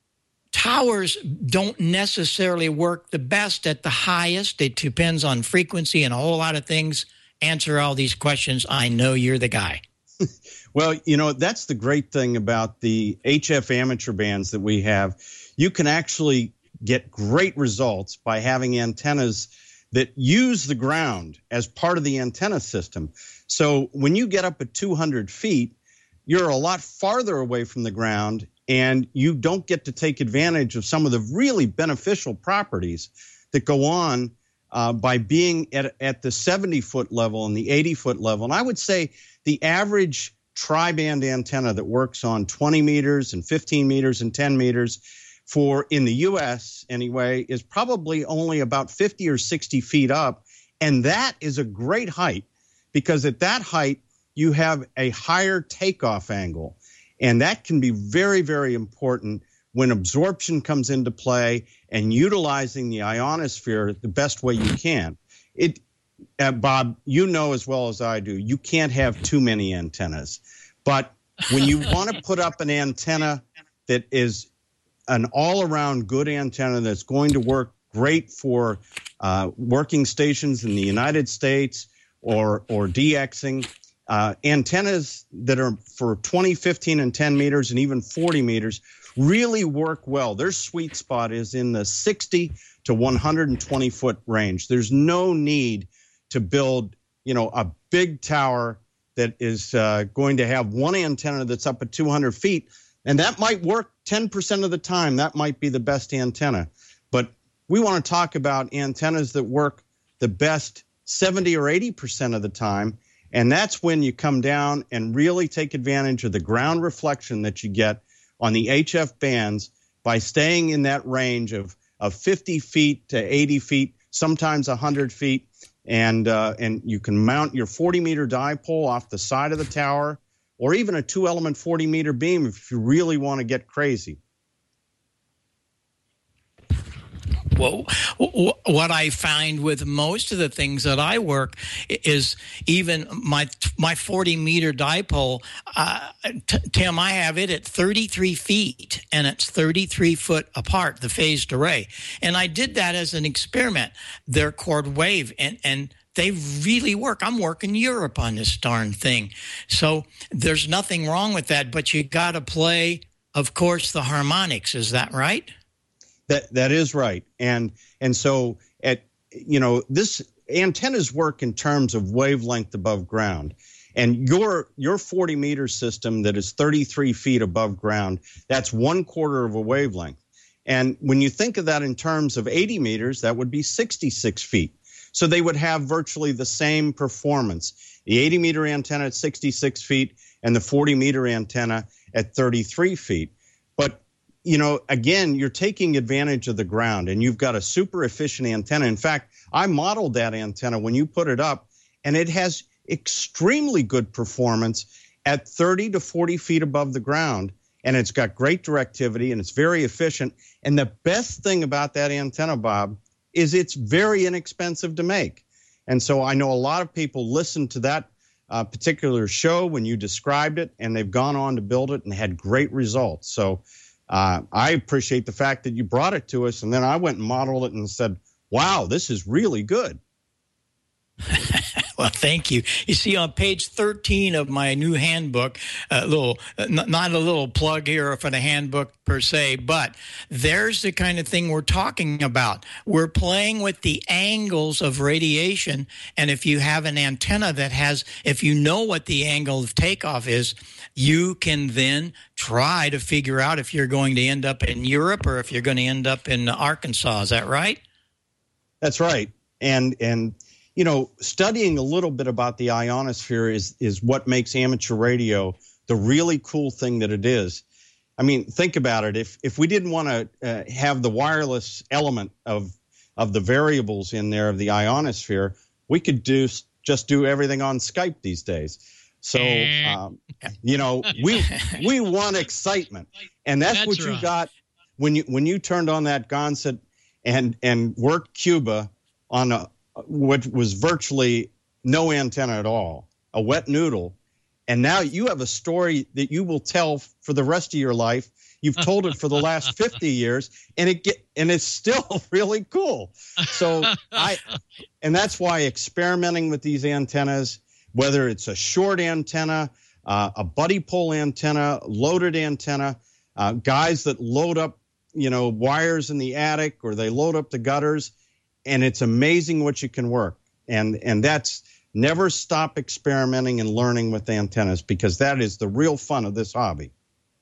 Towers don't necessarily work the best at the highest. It depends on frequency and a whole lot of things. Answer all these questions. I know you're the guy. Well, you know, that's the great thing about the H F amateur bands that we have. You can actually get great results by having antennas that use the ground as part of the antenna system. So when you get up at two hundred feet, you're a lot farther away from the ground, and you don't get to take advantage of some of the really beneficial properties that go on uh, by being at, at the seventy foot level and the eighty foot level. And I would say the average tri-band antenna that works on twenty meters and fifteen meters and ten meters for, in the U S anyway, is probably only about fifty or sixty feet up. And that is a great height, because at that height, you have a higher takeoff angle. And that can be very, very important when absorption comes into play and utilizing the ionosphere the best way you can. It, uh, Bob, you know as well as I do, you can't have too many antennas. But when you want to put up an antenna that is an all-around good antenna that's going to work great for uh, working stations in the United States or, or DXing, Uh, antennas that are for twenty, fifteen, and ten meters and even forty meters really work well. Their sweet spot is in the sixty to one hundred twenty foot range. There's no need to build, you know, a big tower that is uh, going to have one antenna that's up at two hundred feet. And that might work ten percent of the time. That might be the best antenna. But we want to talk about antennas that work the best seventy or eighty percent of the time. And that's when you come down and really take advantage of the ground reflection that you get on the H F bands by staying in that range of, of fifty feet to eighty feet, sometimes one hundred feet. And, uh, and you can mount your forty meter dipole off the side of the tower, or even a two element forty meter beam if you really want to get crazy. Well, what I find with most of the things that I work is even my my forty meter dipole. Uh, t- Tim, I have it at thirty-three feet, and it's thirty-three foot apart, the phased array. And I did that as an experiment. They're chord wave, and and they really work. I'm working Europe on this darn thing, so there's nothing wrong with that. But you got to play, of course, the harmonics. Is that right? That that is right, and and so at you know this antennas work in terms of wavelength above ground, and your your forty meter system that is thirty-three feet above ground, that's one quarter of a wavelength, and when you think of that in terms of eighty meters, that would be sixty-six feet. So they would have virtually the same performance: the eighty meter antenna at sixty-six feet and the forty meter antenna at thirty-three feet, but you know, again, you're taking advantage of the ground, and you've got a super efficient antenna. In fact, I modeled that antenna when you put it up, and it has extremely good performance at thirty to forty feet above the ground, and it's got great directivity, and it's very efficient. And the best thing about that antenna, Bob, is it's very inexpensive to make. And so I know a lot of people listened to that uh, particular show when you described it, and they've gone on to build it and had great results. So Uh, I appreciate the fact that you brought it to us, and then I went and modeled it and said, wow, this is really good. Well, thank you. You see, on page thirteen of my new handbook, a little, not a little plug here for the handbook per se, but there's the kind of thing we're talking about. We're playing with the angles of radiation, and if you have an antenna that has, if you know what the angle of takeoff is, you can then try to figure out if you're going to end up in Europe or if you're going to end up in Arkansas. Is that right? That's right. And, and, you know, studying a little bit about the ionosphere is is what makes amateur radio the really cool thing that it is. I mean, think about it. If if we didn't want to uh, have the wireless element of of the variables in there of the ionosphere, we could do just do everything on Skype these days. So, um, you know, we we want excitement, and that's, that's what you right. got when you when you turned on that Gonset and and worked Cuba on a what was virtually no antenna at all, a wet noodle. And now you have a story that you will tell for the rest of your life. You've told it for the last fifty years, and it get and it's still really cool. So I, and that's why experimenting with these antennas, whether it's a short antenna, uh, a buddy pole antenna, loaded antenna, uh, guys that load up, you know, wires in the attic or they load up the gutters, and it's amazing what you can work. And and that's never stop experimenting and learning with antennas, because that is the real fun of this hobby.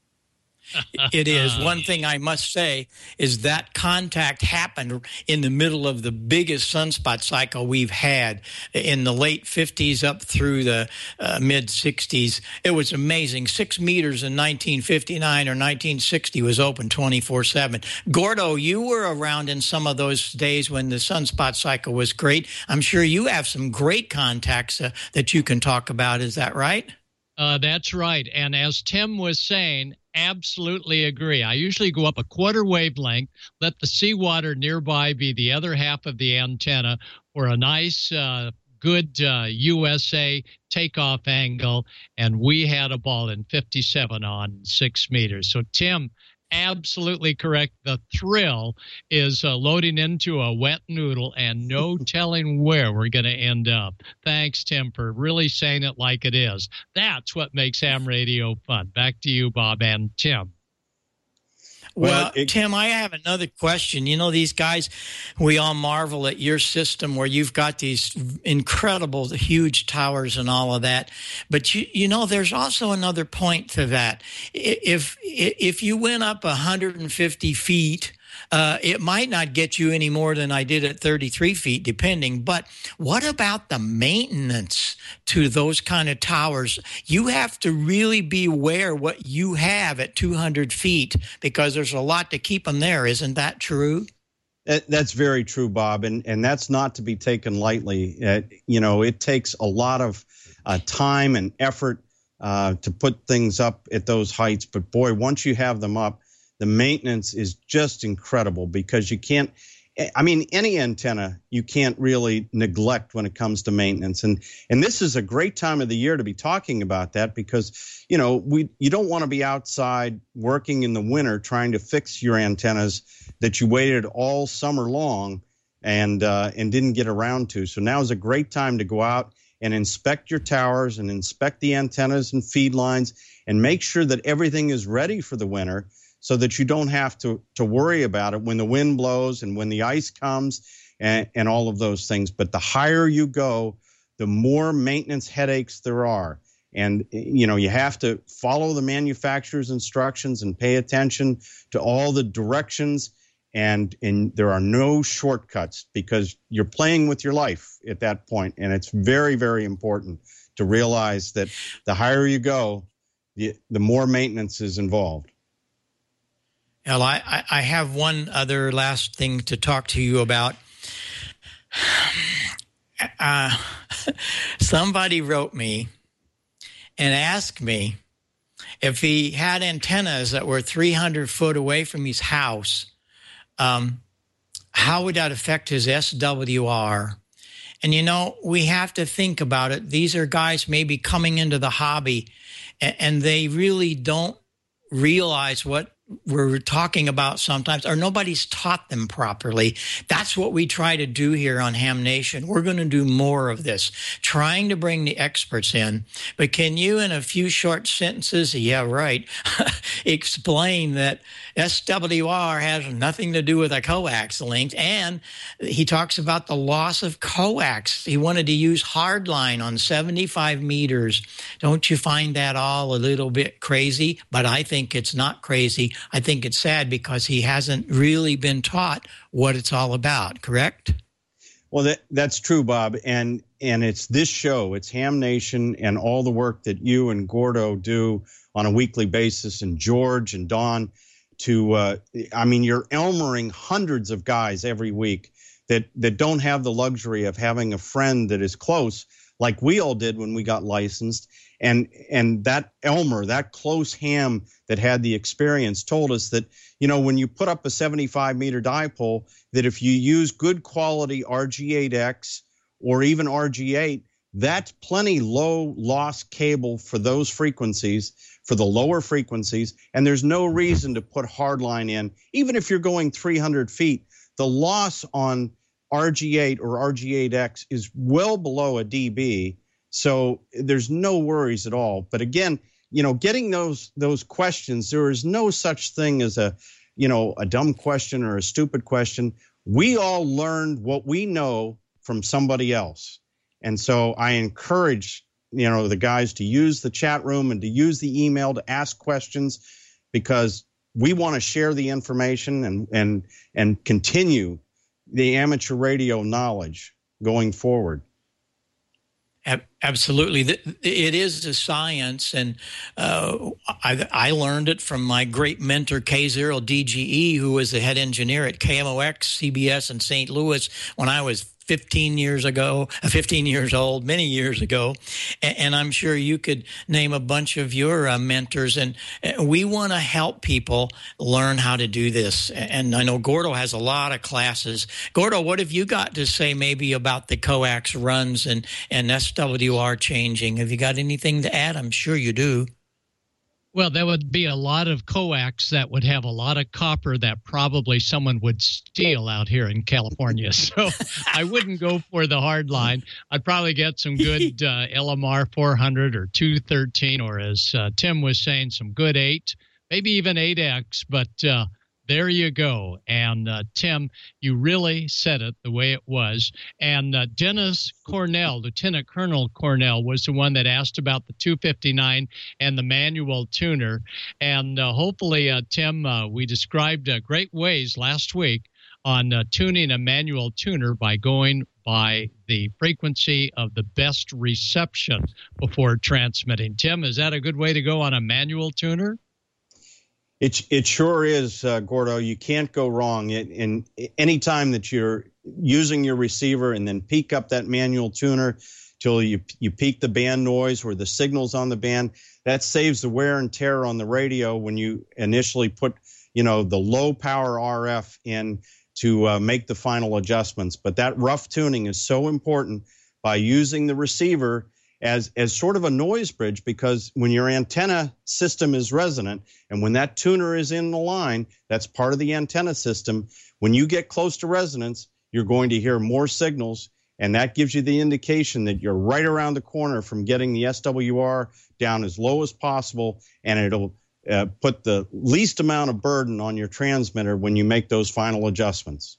It is. One thing I must say is that contact happened in the middle of the biggest sunspot cycle we've had in the late fifties up through the uh, mid sixties. It was amazing. Six meters in nineteen fifty-nine or nineteen sixty was open twenty-four seven. Gordo, you were around in some of those days when the sunspot cycle was great. I'm sure you have some great contacts uh, that you can talk about. Is that right? Uh, that's right. And as Tim was saying, absolutely agree. I usually go up a quarter wavelength, let the seawater nearby be the other half of the antenna for a nice, uh, good uh, U S A takeoff angle, and we had a ball in fifty-seven on six meters. So, Tim, absolutely correct. The thrill is uh, loading into a wet noodle and no telling where we're going to end up. Thanks, Tim, for really saying it like it is. That's what makes ham radio fun. Back to you, Bob and Tim. Well, it, Tim, I have another question. You know, these guys, we all marvel at your system where you've got these incredible, huge towers and all of that. But, you, you know, there's also another point to that. If, if you went up one hundred fifty feet, Uh, it might not get you any more than I did at thirty-three feet, depending. But what about the maintenance to those kind of towers? You have to really be aware what you have at two hundred feet, because there's a lot to keep them there. Isn't that true? That's very true, Bob, and and that's not to be taken lightly. Uh, you know, it takes a lot of uh, time and effort uh, to put things up at those heights. But boy, once you have them up, the maintenance is just incredible, because you can't, I mean, any antenna you can't really neglect when it comes to maintenance. And and this is a great time of the year to be talking about that because, you know, we you don't want to be outside working in the winter trying to fix your antennas that you waited all summer long and uh, and didn't get around to. So now is a great time to go out and inspect your towers and inspect the antennas and feed lines and make sure that everything is ready for the winter, so that you don't have to, to worry about it when the wind blows and when the ice comes and, and all of those things. But the higher you go, the more maintenance headaches there are. And, you know, you have to follow the manufacturer's instructions and pay attention to all the directions. And, and there are no shortcuts because you're playing with your life at that point. And it's very, very important to realize that the higher you go, the, the more maintenance is involved. Well, I, I have one other last thing to talk to you about. Uh, somebody wrote me and asked me if he had antennas that were three hundred foot away from his house, um, how would that affect his S W R? And, you know, we have to think about it. These are guys maybe coming into the hobby, and, and they really don't realize what we're talking about sometimes, or nobody's taught them properly. That's what we try to do here on Ham Nation. We're going to do more of this, trying to bring the experts in. But can you, in a few short sentences, yeah, right, explain that S W R has nothing to do with a coax link? And he talks about the loss of coax. He wanted to use hardline on seventy-five meters. Don't you find that all a little bit crazy? But I think it's not crazy. I think it's sad because he hasn't really been taught what it's all about, correct? Well, that, that's true, Bob. And and it's this show, it's Ham Nation, and all the work that you and Gordo do on a weekly basis, and George and Don to, uh, I mean, you're Elmering hundreds of guys every week that, that don't have the luxury of having a friend that is close like we all did when we got licensed. And and that Elmer, that close ham that had the experience, told us that, you know, when you put up a seventy-five meter dipole, that if you use good quality R G eight X or even R G eight, that's plenty low loss cable for those frequencies, for the lower frequencies. And there's no reason to put hardline in. Even if you're going three hundred feet, the loss on R G eight or R G eight X is well below a dB. So there's no worries at all. But again, you know, getting those those questions, there is no such thing as a, you know, a dumb question or a stupid question. We all learned what we know from somebody else. And so I encourage, you know, the guys to use the chat room and to use the email to ask questions, because we want to share the information and and and continue the amateur radio knowledge going forward. Absolutely. It is a science, and uh, I, I learned it from my great mentor, K zero D G E, who was the head engineer at K M O X C B S in Saint Louis when I was fifteen years ago, fifteen years old, many years ago. And, and I'm sure you could name a bunch of your uh, mentors. And we want to help people learn how to do this. And I know Gordo has a lot of classes. Gordo, what have you got to say maybe about the coax runs and, and S W R changing? Have you got anything to add? I'm sure you do. Well, there would be a lot of coax that would have a lot of copper that probably someone would steal out here in California. So I wouldn't go for the hard line. I'd probably get some good uh, L M R four hundred or two thirteen, or as uh, Tim was saying, some good eight, maybe even eight X. But uh, there you go. And uh, Tim, you really said it the way it was. And uh, Dennis Cornell, Lieutenant Colonel Cornell, was the one that asked about the two fifty-nine and the manual tuner. And uh, hopefully, uh, Tim, uh, we described uh, great ways last week on uh, tuning a manual tuner by going by the frequency of the best reception before transmitting. Tim, is that a good way to go on a manual tuner? It it sure is, uh, Gordo. You can't go wrong. It, in any time that you're using your receiver and then peak up that manual tuner till you you peak the band noise or the signals on the band, that saves the wear and tear on the radio when you initially put, you know, the low power R F in to uh, make the final adjustments. But that rough tuning is so important by using the receiver as, as sort of a noise bridge, because when your antenna system is resonant and when that tuner is in the line, that's part of the antenna system. When you get close to resonance, you're going to hear more signals, and that gives you the indication that you're right around the corner from getting the S W R down as low as possible, and it'll uh, put the least amount of burden on your transmitter when you make those final adjustments.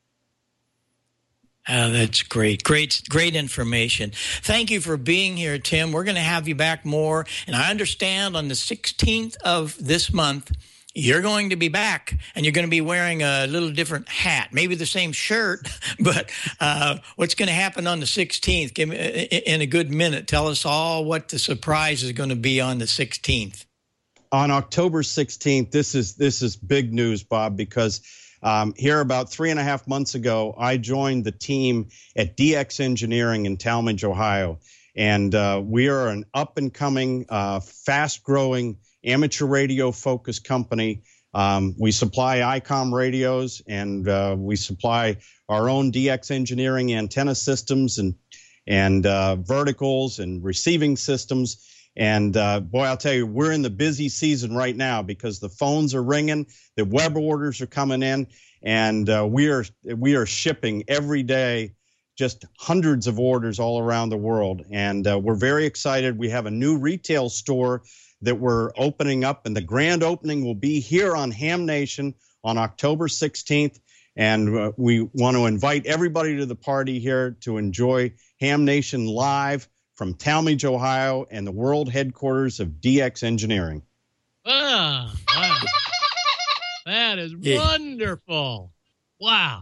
Oh, that's great. Great, great information. Thank you for being here, Tim. We're going to have you back more. And I understand on the sixteenth of this month, you're going to be back, and you're going to be wearing a little different hat, maybe the same shirt, but uh, what's going to happen on the sixteenth? Give me, in a good minute, tell us all what the surprise is going to be on the sixteenth. On October sixteenth, this is this is big news, Bob, because Um, here about three and a half months ago, I joined the team at D X Engineering in Talmadge, Ohio. And uh, we are an up-and-coming, uh, fast-growing amateur radio-focused company. Um, we supply I COM radios, and uh, we supply our own D X Engineering antenna systems and, and uh, verticals and receiving systems. And, uh, boy, I'll tell you, we're in the busy season right now because the phones are ringing, the web orders are coming in, and uh, we are we are shipping every day just hundreds of orders all around the world. And uh, we're very excited. We have a new retail store that we're opening up, and the grand opening will be here on Ham Nation on October sixteenth. And uh, we want to invite everybody to the party here to enjoy Ham Nation live from Talmadge, Ohio, and the world headquarters of D X Engineering. Ah, wow. That is Yeah. wonderful. Wow.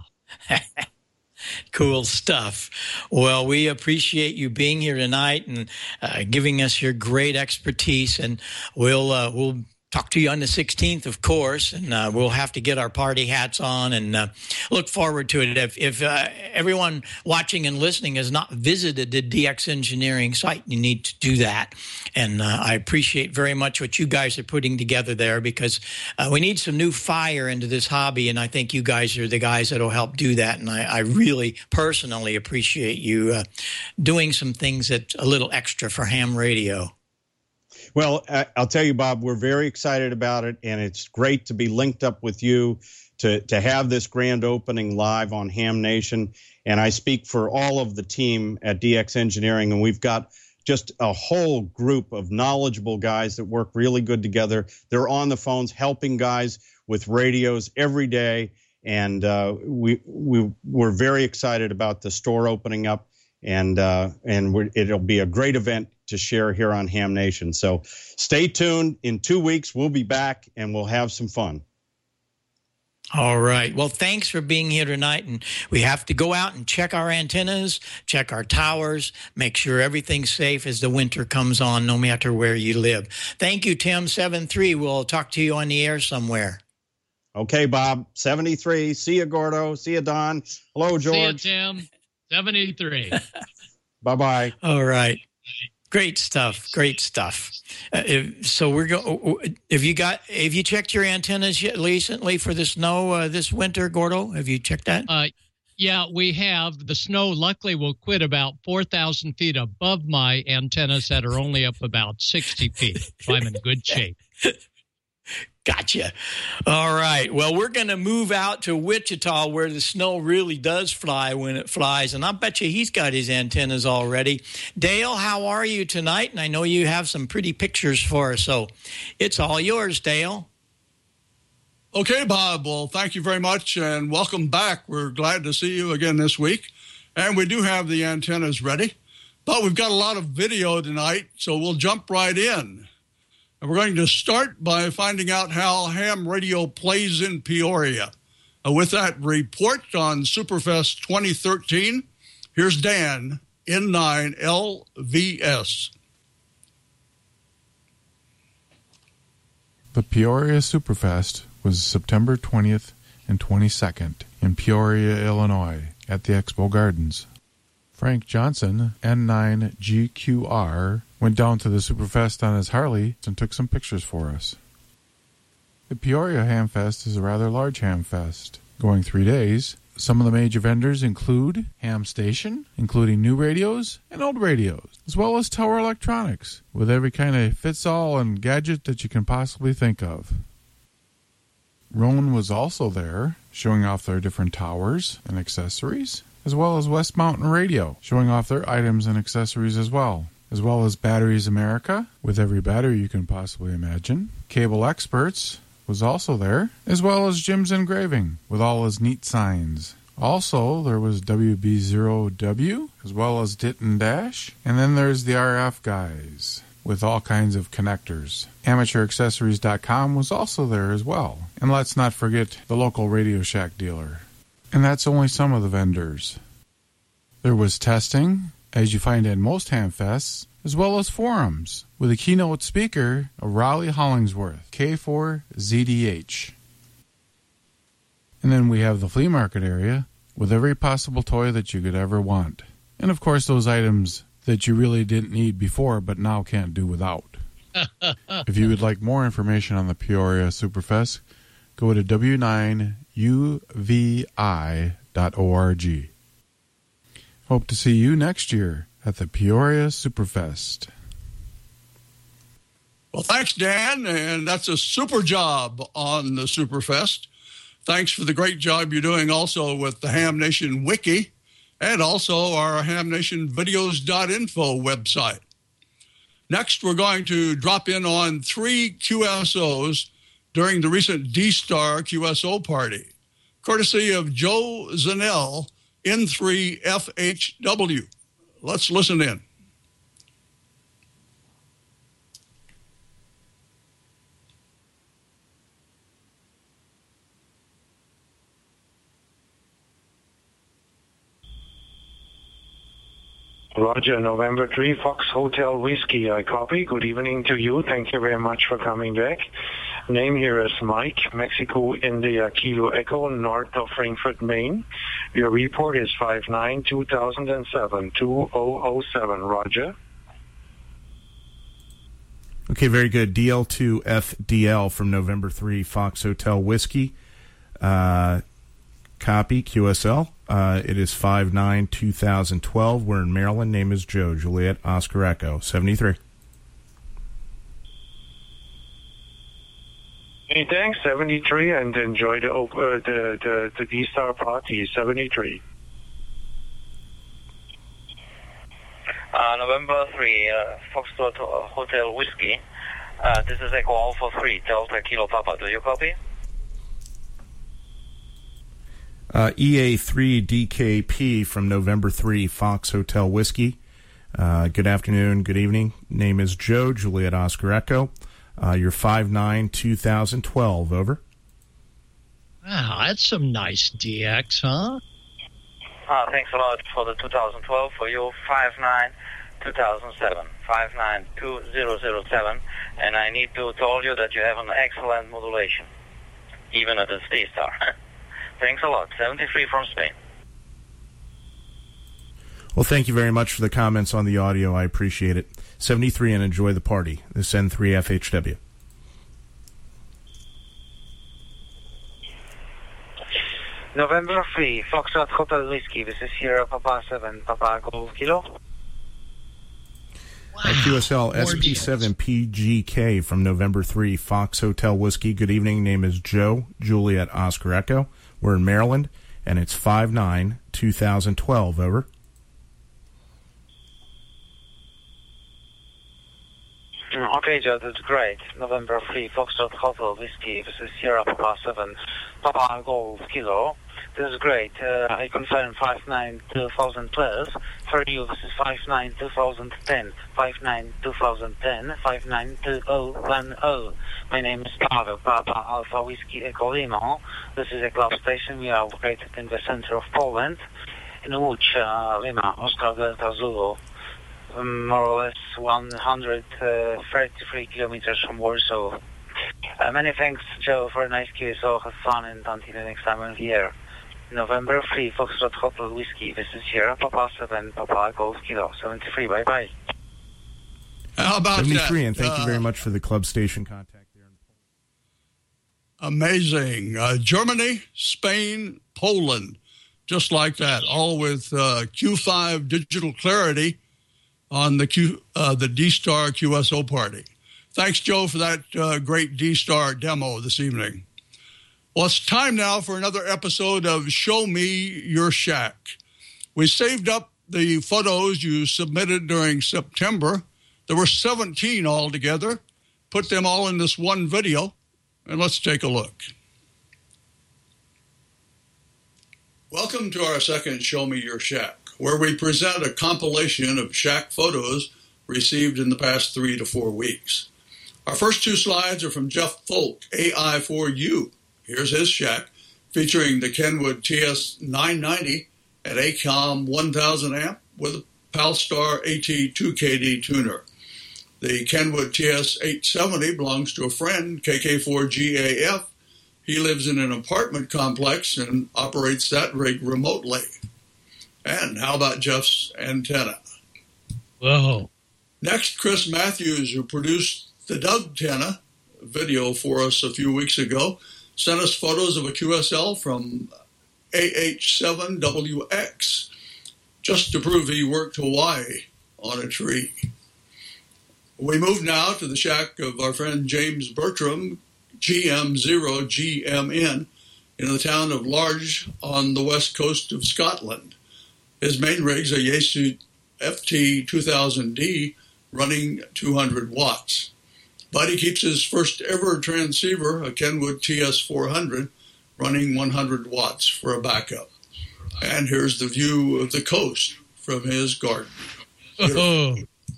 Cool stuff. Well, we appreciate you being here tonight and uh, giving us your great expertise, and we'll uh, we'll talk to you on the sixteenth, of course, and uh, we'll have to get our party hats on and uh, look forward to it. If, if uh, everyone watching and listening has not visited the D X Engineering site, you need to do that. And uh, I appreciate very much what you guys are putting together there, because uh, we need some new fire into this hobby, and I think you guys are the guys that will help do that. And I, I really personally appreciate you uh, doing some things that's a little extra for ham radio. Well, I'll tell you, Bob, we're very excited about it, and it's great to be linked up with you to, to have this grand opening live on Ham Nation. And I speak for all of the team at D X Engineering, and we've got just a whole group of knowledgeable guys that work really good together. They're on the phones helping guys with radios every day, and uh, we, we, we're very excited about the store opening up, and, uh, and we're, it'll be a great event to share here on Ham Nation. So stay tuned. In two weeks, we'll be back, and we'll have some fun. All right. Well, thanks for being here tonight. And we have to go out and check our antennas, check our towers, make sure everything's safe as the winter comes on, no matter where you live. Thank you, Tim. seven three. We'll talk to you on the air somewhere. Okay, Bob. seventy-three. See you, Gordo. See you, Don. Hello, George. See you, Tim. seventy-three. Bye-bye. All right. Great stuff. Great stuff. Uh, if, so we're going. Have you got? Have you checked your antennas yet recently for the snow uh, this winter, Gordo? Have you checked that? Uh, yeah, we have. The snow, luckily, will quit about four thousand feet above my antennas that are only up about sixty feet. So I'm in good shape. Gotcha. All right. Well, we're going to move out to Wichita, where the snow really does fly when it flies. And I bet you he's got his antennas already. Dale, how are you tonight? And I know you have some pretty pictures for us. So it's all yours, Dale. Okay, Bob. Well, thank you very much, and welcome back. We're glad to see you again this week. And we do have the antennas ready. But we've got a lot of video tonight, so we'll jump right in. And we're going to start by finding out how ham radio plays in Peoria. Uh, with that report on Superfest twenty thirteen, here's Dan, N nine L V S. The Peoria Superfest was September twentieth and twenty-second in Peoria, Illinois, at the Expo Gardens. Frank Johnson, N nine G Q R, went down to the Superfest on his Harley and took some pictures for us. The Peoria Hamfest is a rather large hamfest, going three days. Some of the major vendors include Ham Station, including new radios and old radios, as well as Tower Electronics, with every kind of fits-all and gadget that you can possibly think of. Rowan was also there, showing off their different towers and accessories, as well as West Mountain Radio, showing off their items and accessories as well, as well as Batteries America, with every battery you can possibly imagine. Cable Experts was also there, as well as Jim's Engraving, with all his neat signs. Also, there was W B zero W, as well as Dit and Dash, and then there's the R F guys, with all kinds of connectors. Amateur Accessories dot com was also there as well. And let's not forget the local Radio Shack dealer. And that's only some of the vendors. There was testing, as you find at most Hamfests, as well as forums, with a keynote speaker of Raleigh Hollingsworth, K four Z D H. And then we have the flea market area, with every possible toy that you could ever want. And of course those items that you really didn't need before but now can't do without. If you would like more information on the Peoria Superfest, go to w nine u v i dot org. Hope to see you next year at the Peoria Superfest. Well, thanks, Dan, and that's a super job on the Superfest. Thanks for the great job you're doing also with the Ham Nation Wiki and also our ham nation videos dot info website. Next, we're going to drop in on three Q S Os during the recent D-Star Q S O party, courtesy of Joe Zanell, N three F H W. Let's listen in. Roger, November three, Fox Hotel Whiskey. I copy. Good evening to you. Thank you very much for coming back. Name here is Mike, Mexico, India, Kilo Echo, north of Frankfurt, Maine. Your report is five nine two thousand seven, two thousand seven. Roger. Okay, very good. D L two F D L from November three, Fox Hotel Whiskey. Uh, copy, Q S L. Uh, it is five nine two thousand twelve. We're in Maryland. Name is Joe, Juliet, Oscar Echo, seventy-three. Hey, thanks, seventy-three, and enjoy the uh, the the, the D-Star party, seventy-three. Uh, November three, uh, Foxtrot Hotel Whiskey. Uh, this is Echo Alpha three, Delta Kilo Papa. Do you copy? Uh, E A three D K P from November three, Fox Hotel Whiskey. Uh, good afternoon, good evening. Name is Joe, Juliet Oscar Echo. Uh, you're five nine two thousand twelve, over. Wow, that's some nice D X, huh? Ah, thanks a lot for the two thousand twelve. For you, five nine two thousand seven, five nine two thousand seven. And I need to tell you that you have an excellent modulation, even at the D-Star. Thanks a lot. seventy-three from Spain. Well, thank you very much for the comments on the audio. I appreciate it. seventy-three and enjoy the party. This N three F H W. November three, Foxtrot Hotel Whiskey. This is Sierra Papa seven, Papa Golf Kilo. Wow. Q S L S P seven P G K from November three, Fox Hotel Whiskey. Good evening. Name is Joe, Juliet Oscar Echo. We're in Maryland, and it's five nine two thousand twelve, over. Okay, Joe, that's great. November three, Foxtrot Hotel Whiskey. This is Sierra Papa seven, Papa Golf Kilo. This is great. Uh, I confirm five nine two thousand twelve. For you, this is five nine two thousand ten, five nine two thousand ten, five nine two thousand ten. My name is Pavel, Papa Alpha Whiskey Echo Lima. This is a club station. We are located in the center of Poland, in Łódź, uh, Lima, Oscar Delta Zulu. Um, more or less one hundred thirty-three kilometers from Warsaw. Uh, many thanks, Joe, for a nice Q S O. Have fun, and until the next time I'm here. November three, Foxtrot Hotel Whiskey. This is Sierra Papa seven, Papa Golf Kilo, seventy-three. Bye-bye. How about seventy-three, that? and thank uh, you very much for the club station contact there. Amazing. Uh, Germany, Spain, Poland, just like that, all with uh, Q five digital clarity on the Q, uh, the D-Star Q S O party. Thanks, Joe, for that uh, great D-Star demo this evening. Well, it's time now for another episode of Show Me Your Shack. We saved up the photos you submitted during September. There were seventeen altogether. Put them all in this one video, and let's take a look. Welcome to our second Show Me Your Shack, where we present a compilation of shack photos received in the past three to four weeks. Our first two slides are from Jeff Folk, A I four U. Here's his shack, featuring the Kenwood T S nine ninety at A COM one thousand amp with a Palstar AT two K D tuner. The Kenwood T S eight seventy belongs to a friend, K K four G A F. He lives in an apartment complex and operates that rig remotely. And how about Jeff's antenna? Whoa. Next, Chris Matthews, who produced the Doug antenna video for us a few weeks ago, sent us photos of a Q S L from A H seven W X, just to prove he worked Hawaii on a tree. We move now to the shack of our friend James Bertram, G M zero G M N, in the town of Large on the west coast of Scotland. His main rig's a Yaesu F T two thousand D running two hundred watts. But he keeps his first ever transceiver, a Kenwood T S four hundred, running one hundred watts for a backup. And here's the view of the coast from his garden. Oh.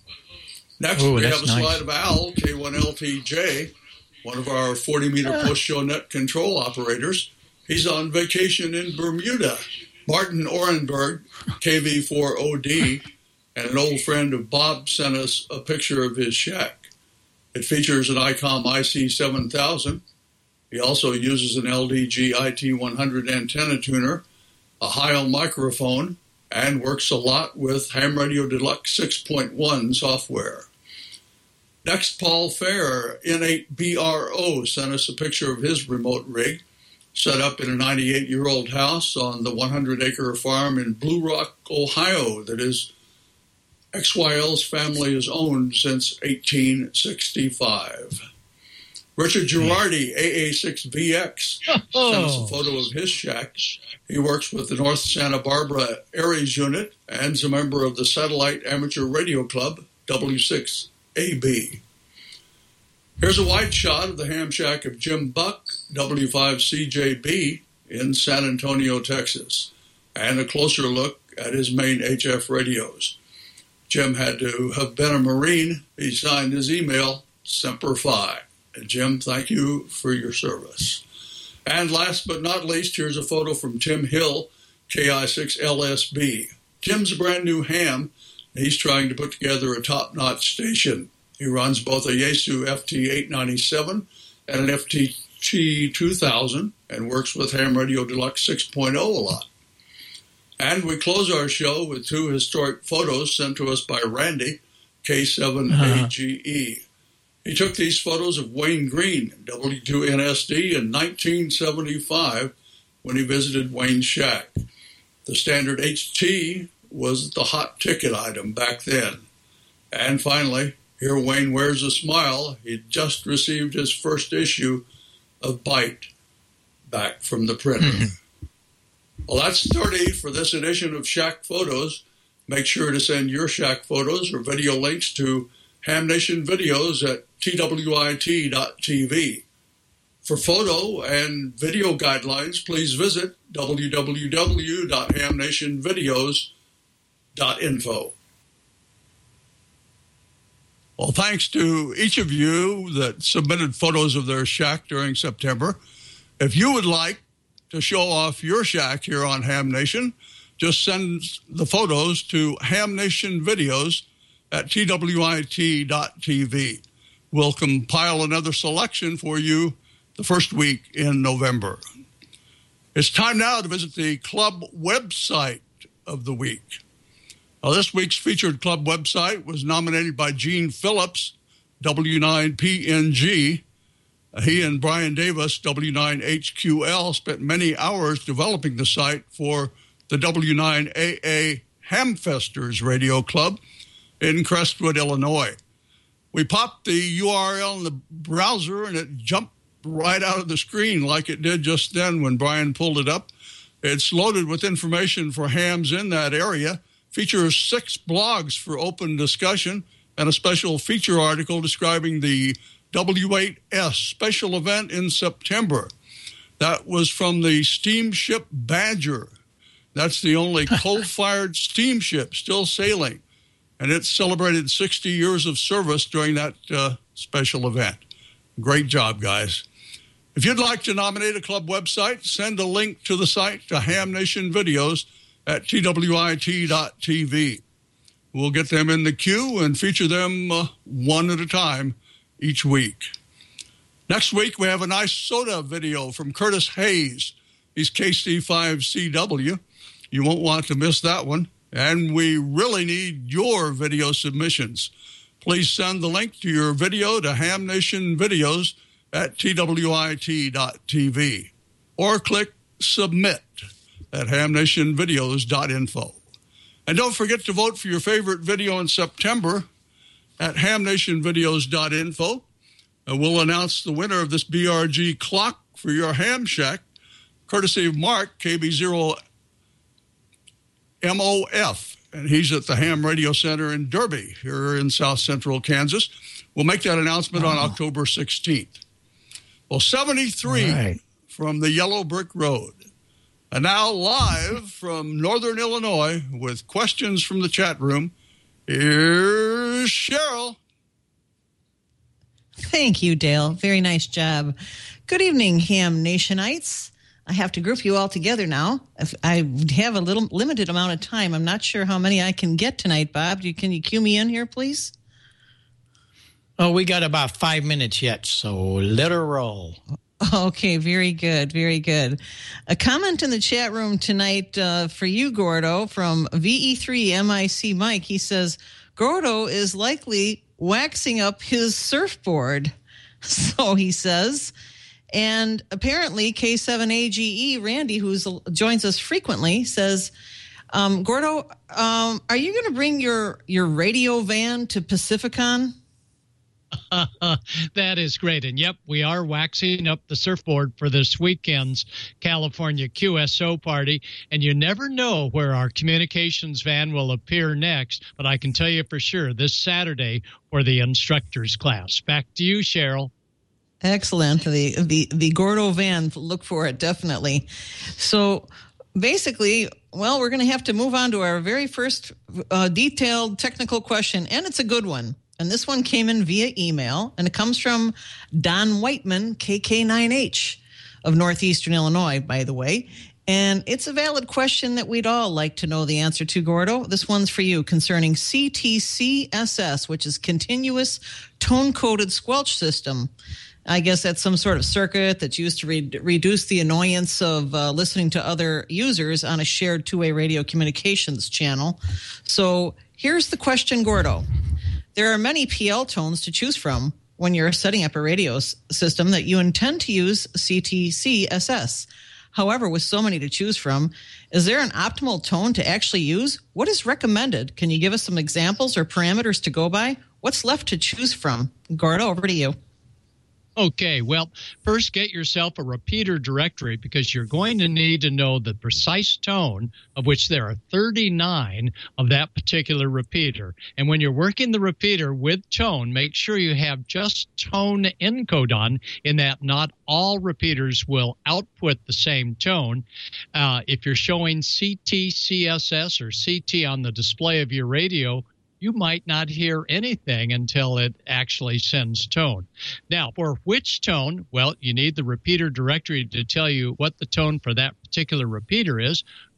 Next, Ooh, we have a nice. slide of Al, K one L T J, one of our forty meter post-show net control operators. He's on vacation in Bermuda. Martin Orenberg, K V four O D, and an old friend of Bob sent us a picture of his shack. It features an ICOM I C seven thousand. He also uses an L D G I T one hundred antenna tuner, a Heil microphone, and works a lot with Ham Radio Deluxe six point one software. Next, Paul Fair, N eight B R O, sent us a picture of his remote rig, set up in a ninety-eight-year-old house on the one hundred acre farm in Blue Rock, Ohio, that is X Y L's family has owned since eighteen sixty-five. Richard Girardi, A A six V X, sent us a photo of his shack. He works with the North Santa Barbara Aries unit and is a member of the Satellite Amateur Radio Club, W six A B. Here's a wide shot of the ham shack of Jim Buck, W five C J B, in San Antonio, Texas, and a closer look at his main H F radios. Jim had to have been a Marine. He signed his email, Semper Fi. And Jim, thank you for your service. And last but not least, here's a photo from Tim Hill, K I six L S B. Tim's a brand new ham. He's trying to put together a top-notch station. He runs both a Yaesu F T eight ninety-seven and an F T G two thousand and works with Ham Radio Deluxe six point oh a lot. And we close our show with two historic photos sent to us by Randy, K seven A G E. He took these photos of Wayne Green, W two N S D, in nineteen seventy-five when he visited Wayne's shack. The standard H T was the hot ticket item back then. And finally, here Wayne wears a smile. He'd just received his first issue of Byte back from the printer. Well, that's thirty for this edition of Shack Photos. Make sure to send your Shack photos or video links to Ham Nation Videos at T W I T dot T V. For photo and video guidelines, please visit w w w dot ham nation videos dot info. Well, thanks to each of you that submitted photos of their shack during September. If you would like to show off your shack here on Ham Nation, just send the photos to Ham Nation Videos at T W I T dot T V. We'll compile another selection for you the first week in November. It's time now to visit the club website of the week. Now, this week's featured club website was nominated by Gene Phillips, W nine P N G, He and Brian Davis, W nine H Q L, spent many hours developing the site for the W nine A A Hamfesters Radio Club in Crestwood, Illinois. We popped the U R L in the browser, and it jumped right out of the screen like it did just then when Brian pulled it up. It's loaded with information for hams in that area, features six blogs for open discussion, and a special feature article describing the W eight S special event in September. That was from the steamship Badger. That's the only coal-fired steamship still sailing, and it celebrated sixty years of service during that uh, special event. Great job, guys. If you'd like to nominate a club website, send a link to the site to Ham Nation Videos at T W I T dot T V. We'll get them in the queue and feature them uh, one at a time each week. Next week, we have a nice soda video from Curtis Hayes. He's K C five C W. You won't want to miss that one. And we really need your video submissions. Please send the link to your video to Ham Nation Videos at T W I T dot T V or click Submit at ham nation videos dot info. And don't forget to vote for your favorite video in September at ham nation videos dot info. And we'll announce the winner of this B R G clock for your ham shack, courtesy of Mark, K B zero M O F. And he's at the Ham Radio Center in Derby, here in South Central Kansas. We'll make that announcement oh. on October sixteenth. Well, seventy-three right. from the Yellow Brick Road. And now live from Northern Illinois with questions from the chat room, here's Cheryl. Thank you, Dale. Very nice job. Good evening, Ham Nationites. I have to group you all together now. If I have a little limited amount of time. I'm not sure how many I can get tonight, Bob. Can you cue me in here, please? Oh, we got about five minutes yet, so let her roll. Okay, very good, very good. A comment in the chat room tonight uh, for you, Gordo, from V E three M I C Mike. He says, Gordo is likely waxing up his surfboard. So he says, and apparently K seven A G E, Randy, who joins us frequently, says, um, Gordo, um, are you going to bring your, your radio van to Pacificon? That is great. And yep, we are waxing up the surfboard for this weekend's California Q S O party. And you never know where our communications van will appear next. But I can tell you for sure this Saturday for the instructors class. Back to you, Cheryl. Excellent. The, the, the Gordo van, look for it, definitely. So basically, well, we're going to have to move on to our very first uh, detailed technical question. And it's a good one. And this one came in via email, and it comes from Don Whiteman, K K nine H of Northeastern Illinois, by the way. And it's a valid question that we'd all like to know the answer to, Gordo. This one's for you concerning C T C S S, which is Continuous Tone-Coded Squelch System. I guess that's some sort of circuit that's used to re- reduce the annoyance of uh, listening to other users on a shared two-way radio communications channel. So here's the question, Gordo. There are many P L tones to choose from when you're setting up a radio s- system that you intend to use C T C S S. However, with so many to choose from, is there an optimal tone to actually use? What is recommended? Can you give us some examples or parameters to go by? What's left to choose from? Gordo, over to you. Okay, well, first get yourself a repeater directory because you're going to need to know the precise tone, of which there are thirty-nine of that particular repeater. And when you're working the repeater with tone, make sure you have just tone encodon in that not all repeaters will output the same tone. Uh, if you're showing C T C S S or C T on the display of your radio, you might not hear anything until it actually sends tone. Now, for which tone? Well, you need the repeater directory to tell you what the tone for that particular repeater is.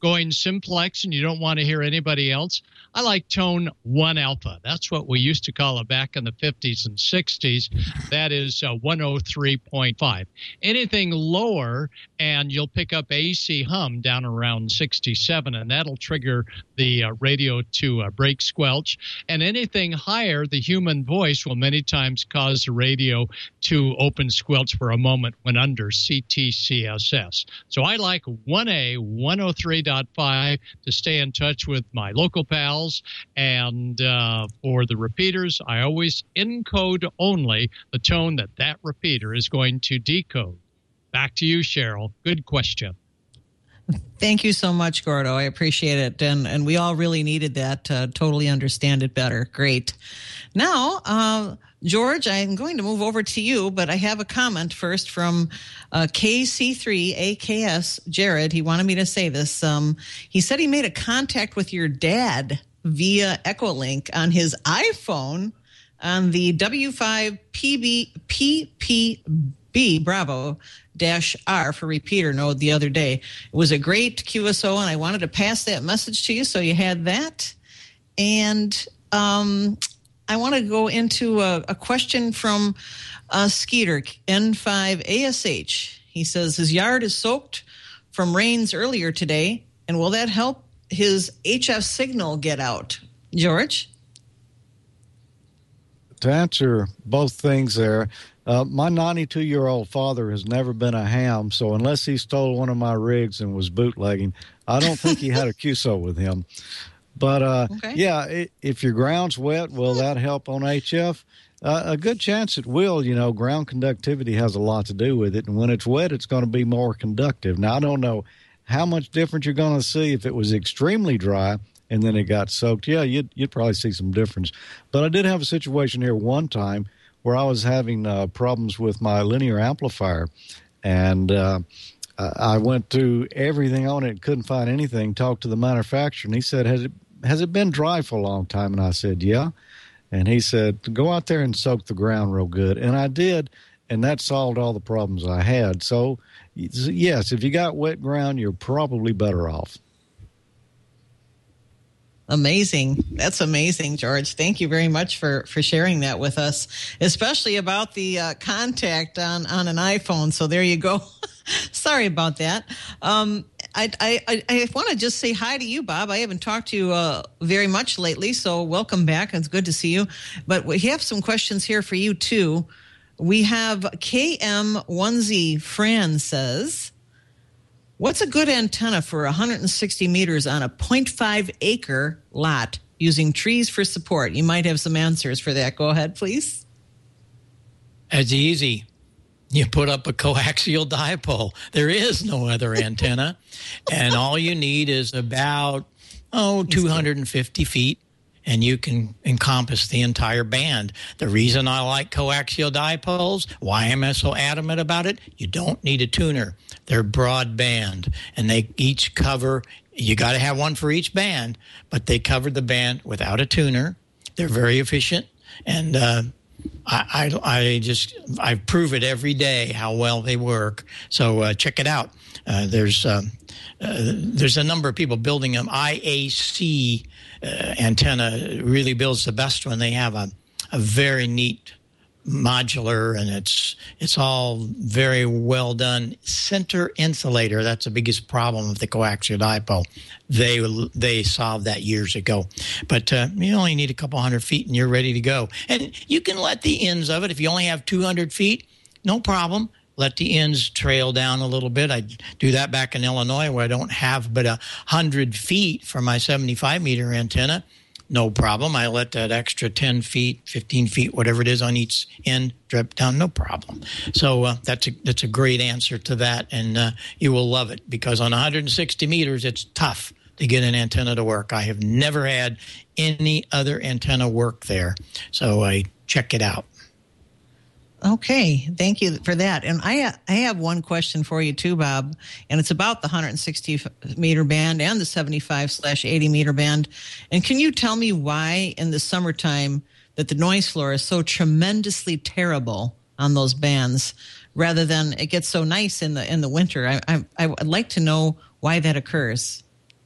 going simplex and you don't want to hear anybody else, I like tone one alpha. That's what we used to call it back in the fifties and sixties. That is uh, one oh three point five. Anything lower, and you'll pick up A C hum down around sixty-seven, and that'll trigger the uh, radio to uh, break squelch. And anything higher, the human voice will many times cause the radio to open squelch for a moment when under C T C S S. So I like one A, one oh three point five to stay in touch with my local pals. And uh, for the repeaters, I always encode only the tone that that repeater is going to decode. Back to you, Cheryl. Good question. Thank you so much, Gordo. I appreciate it. And and we all really needed that to totally understand it better. Great. Now, uh, George, I'm going to move over to you, but I have a comment first from uh, K C three A K S, Jared. He wanted me to say this. Um, he said he made a contact with your dad via Echolink on his iPhone on the W five P B P P B Bravo dash R for repeater node the other day. It was a great Q S O, and I wanted to pass that message to you, so you had that. And um, I want to go into a, a question from uh, Skeeter, N five A S H. He says his yard is soaked from rains earlier today, and will that help his H F signal get out? George? To answer both things there, uh, my ninety-two-year-old father has never been a ham, so unless he stole one of my rigs and was bootlegging, I don't think he had a Q S O with him. But, uh, okay. yeah, it, if your ground's wet, will that help on H F? Uh, a good chance it will. You know, ground conductivity has a lot to do with it, and when it's wet, it's going to be more conductive. Now, I don't know how much difference you're going to see if it was extremely dry and then it got soaked. Yeah, you'd, you'd probably see some difference. But I did have a situation here one time where I was having uh, problems with my linear amplifier, and uh, I went through everything on it, couldn't find anything, talked to the manufacturer, and he said, has it, has it been dry for a long time? And I said, yeah. And he said, go out there and soak the ground real good. And I did, and that solved all the problems I had. So, yes, if you got wet ground, you're probably better off. Amazing. That's amazing, George. Thank you very much for, for sharing that with us, especially about the uh, contact on, on an iPhone. So there you go. Sorry about that. Um, I, I, I want to just say hi to you, Bob. I haven't talked to you uh, very much lately, so welcome back. It's good to see you. But we have some questions here for you, too. We have K M one Z Fran says, what's a good antenna for one hundred sixty meters on a zero point five acre lot using trees for support? You might have some answers for that. Go ahead, please. It's easy. You put up a coaxial dipole. There is no other antenna. And all you need is about, oh, two hundred fifty feet. And you can encompass the entire band. The reason I like coaxial dipoles, why am I so adamant about it? You don't need a tuner. They're broadband, and they each cover, you got to have one for each band, but they cover the band without a tuner. They're very efficient, and uh, I, I, I just, I prove it every day how well they work. So uh, check it out. Uh, there's, um, uh, there's a number of people building them. I A C Uh, antenna really builds the best one. They have a, a very neat modular, and it's it's all very well done. Center insulator, that's the biggest problem with the coaxial dipole. They they solved that years ago. But uh, you only need a couple hundred feet and you're ready to go. And you can let the ends of it, if you only have two hundred feet, no problem. Let the ends trail down a little bit. I do that back in Illinois where I don't have but a hundred feet for my seventy-five meter antenna. No problem. I let that extra ten feet, fifteen feet, whatever it is on each end drip down. No problem. So uh, that's a that's a great answer to that, and uh, you will love it because on one hundred sixty meters, it's tough to get an antenna to work. I have never had any other antenna work there. So I uh, check it out. Okay, thank you for that. And I I have one question for you too, Bob, and it's about the one hundred sixty meter band and the seventy-five slash eighty meter band. And can you tell me why in the summertime that the noise floor is so tremendously terrible on those bands, rather than it gets so nice in the in the winter? I I, I would like to know why that occurs.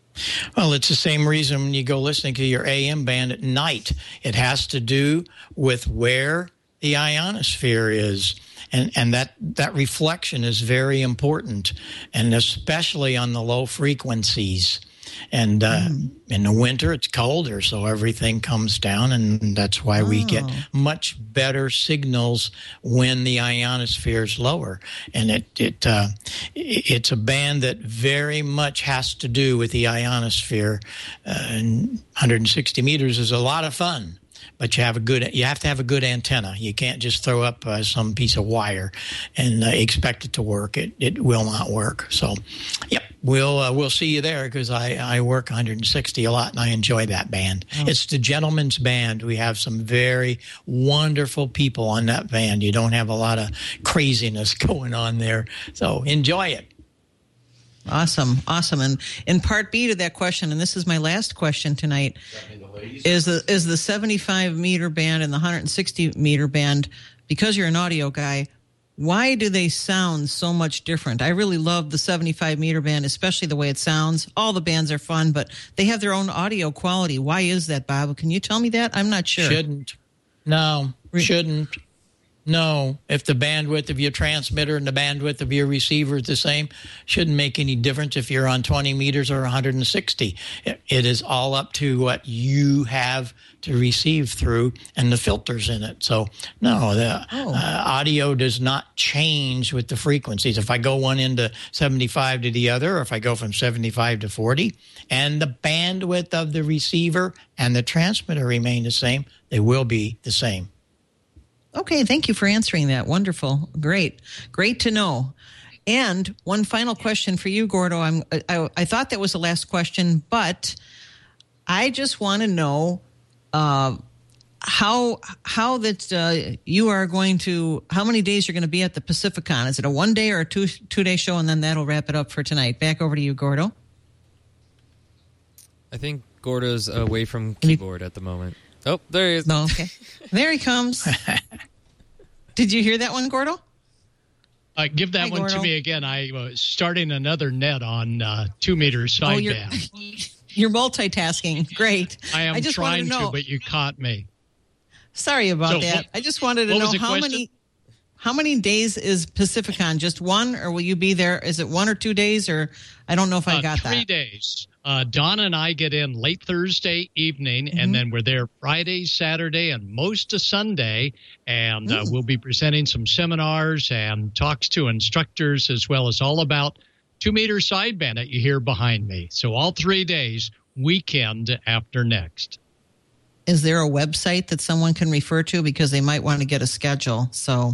Well, it's the same reason when you go listening to your A M band at night. It has to do with where the ionosphere is. And and that, that reflection is very important, and especially on the low frequencies. And uh, mm. in the winter, it's colder, so everything comes down, and that's why oh. we get much better signals when the ionosphere is lower. And it it uh, it's a band that very much has to do with the ionosphere. Uh, and one hundred sixty meters is a lot of fun. But you have a good. You have to have a good antenna. You can't just throw up uh, some piece of wire and uh, expect it to work. It it will not work. So, yep, we'll uh, we'll see you there, because I, I work one hundred sixty a lot and I enjoy that band. Oh. It's the Gentleman's Band. We have some very wonderful people on that band. You don't have a lot of craziness going on there. So enjoy it. Awesome, awesome. And in part B to that question, and this is my last question tonight, is the is the seventy-five meter band and the one hundred sixty meter band, because you're an audio guy, why do they sound so much different? I really love the seventy-five meter band, especially the way it sounds. All the bands are fun, but they have their own audio quality. Why is that, Bob? Can you tell me that? I'm not sure. Shouldn't. No, shouldn't. No, if the bandwidth of your transmitter and the bandwidth of your receiver is the same, shouldn't make any difference if you're on twenty meters or one hundred sixty. It, it is all up to what you have to receive through and the filters in it. So, no, the oh. uh, audio does not change with the frequencies. If I go one into seventy-five to the other, or if I go from seventy-five to forty, and the bandwidth of the receiver and the transmitter remain the same, they will be the same. Okay, thank you for answering that. Wonderful. Great. Great to know. And one final question for you, Gordo. I'm, I, I thought that was the last question, but I just want to know uh, how how that uh, you are going to, how many days you're going to be at the Pacificon. Is it a one-day or a two, two-day show, and then that'll wrap it up for tonight? Back over to you, Gordo. I think Gordo's away from keyboard at the moment. Oh, there he is. No, okay. There he comes. Did you hear that one, Gordo? Uh, give that Hi, one Gordo. to me again. I was starting another net on uh, two meter sideband. Oh, you're, you're multitasking. Great. I am I just trying to, know. to, but you caught me. Sorry about so, that. What, I just wanted to know how question? many how many days is Pacificon? Just one, or will you be there? Is it one or two days, or I don't know if I uh, got three that. Three days. Uh, Donna and I get in late Thursday evening, mm-hmm. and then we're there Friday, Saturday, and most of Sunday. And uh, we'll be presenting some seminars and talks to instructors, as well as all about two-meter sideband that you hear behind me. So all three days, weekend after next. Is there a website that someone can refer to? Because they might want to get a schedule. So...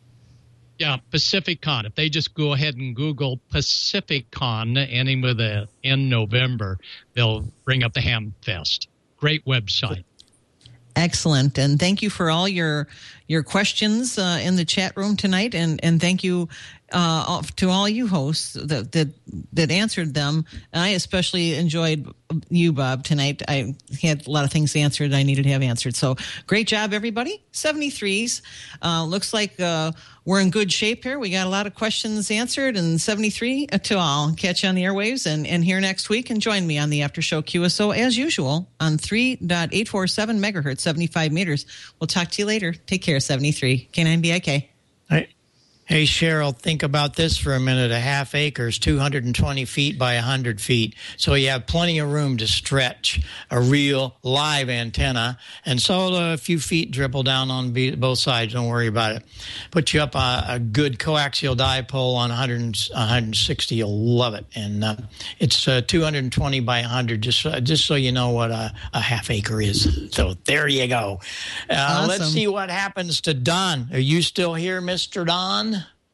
Yeah, Pacificon. If they just go ahead and Google Pacificon, ending with a in November, they'll bring up the Ham Fest. Great website. Excellent. And thank you for all your your questions uh, in the chat room tonight. And, and thank you uh, to all you hosts that, that that answered them. I especially enjoyed you, Bob, tonight. I had a lot of things answered I needed to have answered. So great job, everybody. seventy-threes. Uh, looks like uh, we're in good shape here. We got a lot of questions answered, and seventy-three to all. Catch you on the airwaves and, and here next week. And join me on the After Show Q S O as usual on three point eight four seven megahertz, seventy-five meters. We'll talk to you later. Take care, seventy-three. K nine B I K. Hey, hey, Cheryl, think about this for a minute. A half acre is two hundred twenty feet by one hundred feet. So you have plenty of room to stretch a real live antenna. And so a few feet dribble down on both sides. Don't worry about it. Put you up a, a good coaxial dipole on one hundred, one hundred sixty. You'll love it. And uh, it's uh, two hundred twenty by one hundred, just, uh, just so you know what a, a half acre is. So there you go. Uh, awesome. Let's see what happens to Don. Are you still here, Mister Don?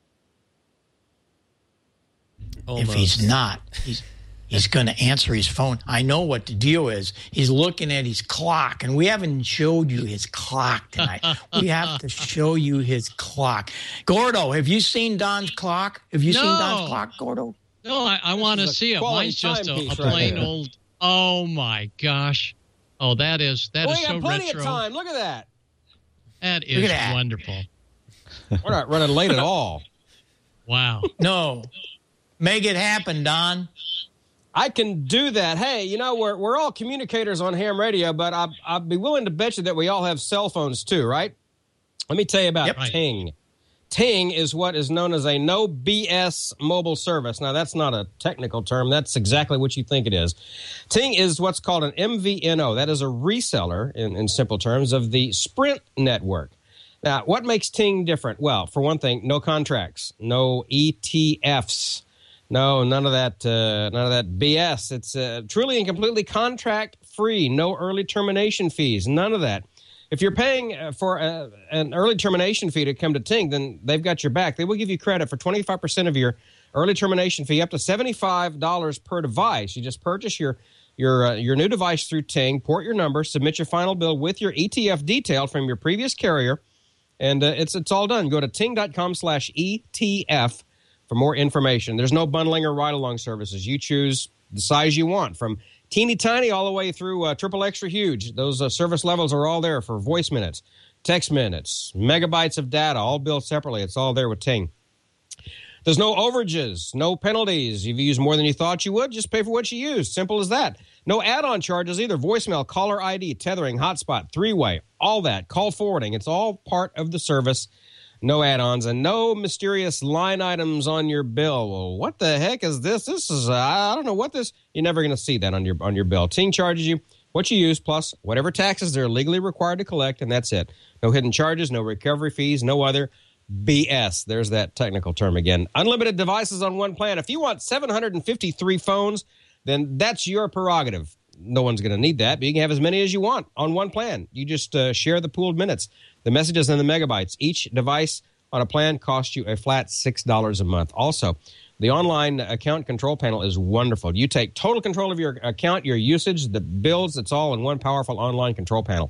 Almost. If he's not, he's he's going to answer his phone. I know what the deal is. He's looking at his clock, and we haven't showed you his clock tonight. We have to show you his clock. Gordo, have you seen Don's clock? Have you no. seen Don's clock, Gordo? No, I, I want to see it. Mine's just a, a plain right old. Oh my gosh! Oh, that is that well, is so retro. plenty of time. Look at that. That is that. wonderful. We're not running late at all. Wow. No. Make it happen, Don. I can do that. Hey, you know, we're we're all communicators on ham radio, but I, I'd be willing to bet you that we all have cell phones too, right? Let me tell you about yep. Ting. Ting is what is known as a no B S mobile service. Now, that's not a technical term. That's exactly what you think it is. Ting is what's called an M V N O. That is a reseller, in, in simple terms, of the Sprint network. Now, what makes Ting different? Well, for one thing, no contracts, no E T Fs. No, none of that. Uh, none of that B S. It's uh, truly and completely contract-free. No early termination fees. None of that. If you're paying for a, an early termination fee to come to Ting, then they've got your back. They will give you credit for twenty-five percent of your early termination fee, up to seventy-five dollars per device. You just purchase your your uh, your new device through Ting, port your number, submit your final bill with your E T F detail from your previous carrier, and uh, it's it's all done. Go to ting.com slash ETF for more information. There's no bundling or ride-along services. You choose the size you want, from teeny tiny all the way through uh, triple extra huge. Those uh, service levels are all there for voice minutes, text minutes, megabytes of data, all billed separately. It's all there with Ting. There's no overages, no penalties. If you use more than you thought you would, just pay for what you use. Simple as that. No add-on charges either. Voicemail, caller I D, tethering, hotspot, three-way, all that. Call forwarding. It's all part of the service. No add-ons, and no mysterious line items on your bill. Well, what the heck is this? This is, uh, I don't know what this, you're never going to see that on your on your bill. Ting charges you what you use, plus whatever taxes they're legally required to collect, and that's it. No hidden charges, no recovery fees, no other B S. There's that technical term again. Unlimited devices on one plan. If you want seven hundred fifty-three phones, then that's your prerogative. No one's going to need that, but you can have as many as you want on one plan. You just uh, share the pooled minutes, the messages, and the megabytes. Each device on a plan costs you a flat six dollars a month. Also, the online account control panel is wonderful. You take total control of your account, your usage, the bills. It's all in one powerful online control panel.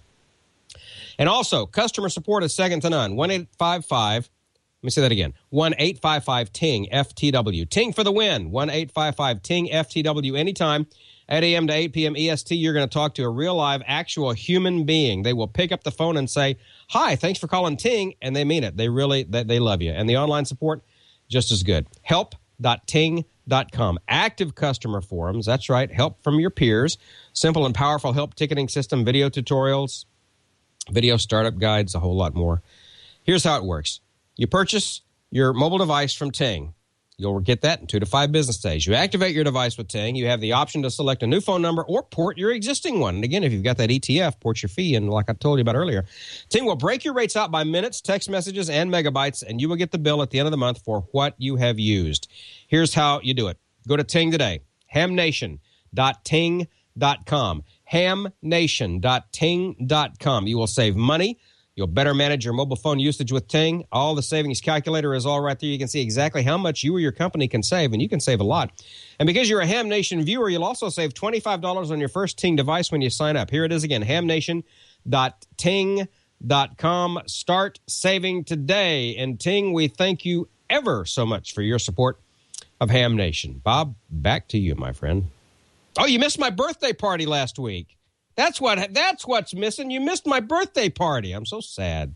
And also, customer support is second to none. one eight five five, let me say that again, one eight five five Ting F T W. Ting for the win, one eight five five Ting F T W anytime. eight a.m. to eight p.m. E S T, you're going to talk to a real, live, actual human being. They will pick up the phone and say, hi, thanks for calling Ting, and they mean it. They really, they, they love you. And the online support, just as good. help dot ting dot com. Active customer forums, that's right, help from your peers. Simple and powerful help ticketing system, video tutorials, video startup guides, a whole lot more. Here's how it works. You purchase your mobile device from Ting. You'll get that in two to five business days. You activate your device with Ting. You have the option to select a new phone number or port your existing one. And again, if you've got that E T F, port your fee. And like I told you about earlier, Ting will break your rates out by minutes, text messages, and megabytes, and you will get the bill at the end of the month for what you have used. Here's how you do it. Go to Ting today, ham nation dot ting dot com, ham nation dot ting dot com. You will save money. You'll better manage your mobile phone usage with Ting. All the savings calculator is all right there. You can see exactly how much you or your company can save, and you can save a lot. And because you're a Ham Nation viewer, you'll also save twenty-five dollars on your first Ting device when you sign up. Here it is again, ham nation dot ting dot com. Start saving today. And Ting, we thank you ever so much for your support of Ham Nation. Bob, back to you, my friend. Oh, you missed my birthday party last week. That's what. That's what's missing. You missed my birthday party. I'm so sad.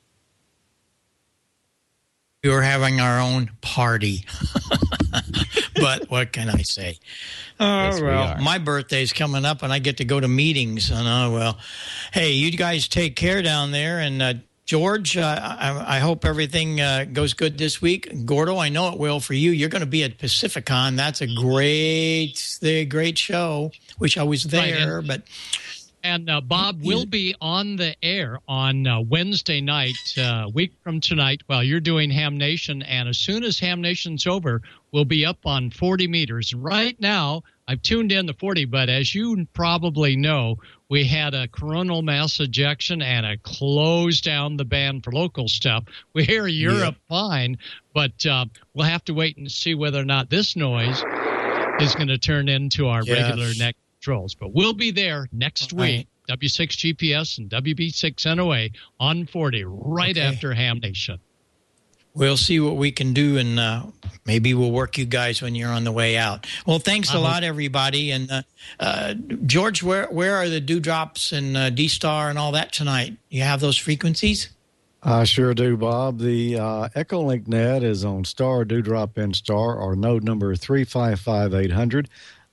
We were having our own party. But what can I say? Oh, yes, well, my birthday's coming up, and I get to go to meetings. And, oh, well, hey, you guys take care down there. And, uh, George, uh, I, I hope everything uh, goes good this week. Gordo, I know it will for you. You're going to be at Pacificon. That's a great, the great show. Wish I was there, right, but... And uh, Bob will be on the air on uh, Wednesday night, a uh, week from tonight, while you're doing Ham Nation. And as soon as Ham Nation's over, we'll be up on forty meters. Right now, I've tuned in to forty, but as you probably know, we had a coronal mass ejection and a close down the band for local stuff. We hear Europe yeah. fine, but uh, we'll have to wait and see whether or not this noise is going to turn into our yes. regular next. Controls, but we'll be there next week, right. W six G P S and W B six N O A on forty, right okay. after Ham Nation. We'll see what we can do, and uh, maybe we'll work you guys when you're on the way out. Well, thanks a lot, everybody. And uh, uh, George, where where are the dewdrops and uh, D-Star and all that tonight? You have those frequencies? I sure do, Bob. The uh, Echolink net is on Star, Dewdrop, and Star, or node number three five five eight hundred.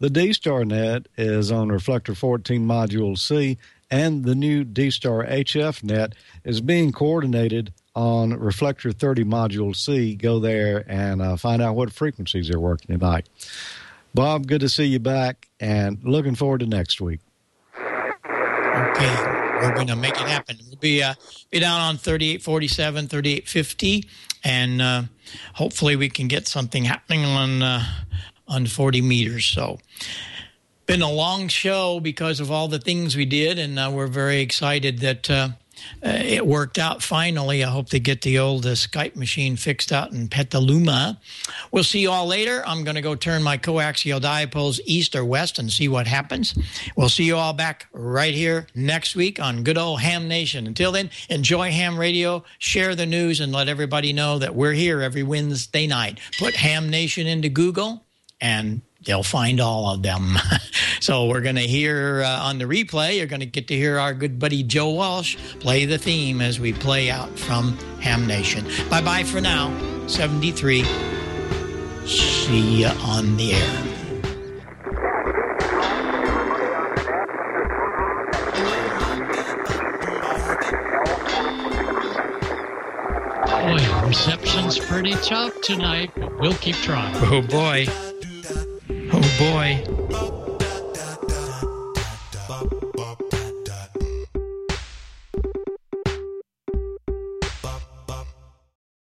The D-Star net is on Reflector fourteen Module C, and the new D-Star H F net is being coordinated on Reflector thirty Module C. Go there and uh, find out what frequencies they're working tonight. Bob, good to see you back, and looking forward to next week. Okay, we're going to make it happen. We'll be, uh, be down on thirty-eight forty-seven, thirty-eight fifty, and uh, hopefully we can get something happening on uh, on forty meters. So, been a long show because of all the things we did, and uh, we're very excited that uh, uh, it worked out finally. I hope they get the old uh, Skype machine fixed out in Petaluma. We'll see you all later. I'm going to go turn my coaxial dipoles east or west and see what happens. We'll see you all back right here next week on good old Ham Nation. Until then, enjoy ham radio, share the news, and let everybody know that we're here every Wednesday night. Put Ham Nation into Google, and they'll find all of them. So we're going to hear uh, on the replay, you're going to get to hear our good buddy Joe Walsh play the theme as we play out from Ham Nation. Bye-bye for now. seventy-three. See ya on the air. Boy, reception's pretty tough tonight, but we'll keep trying. Oh, boy. Oh, boy.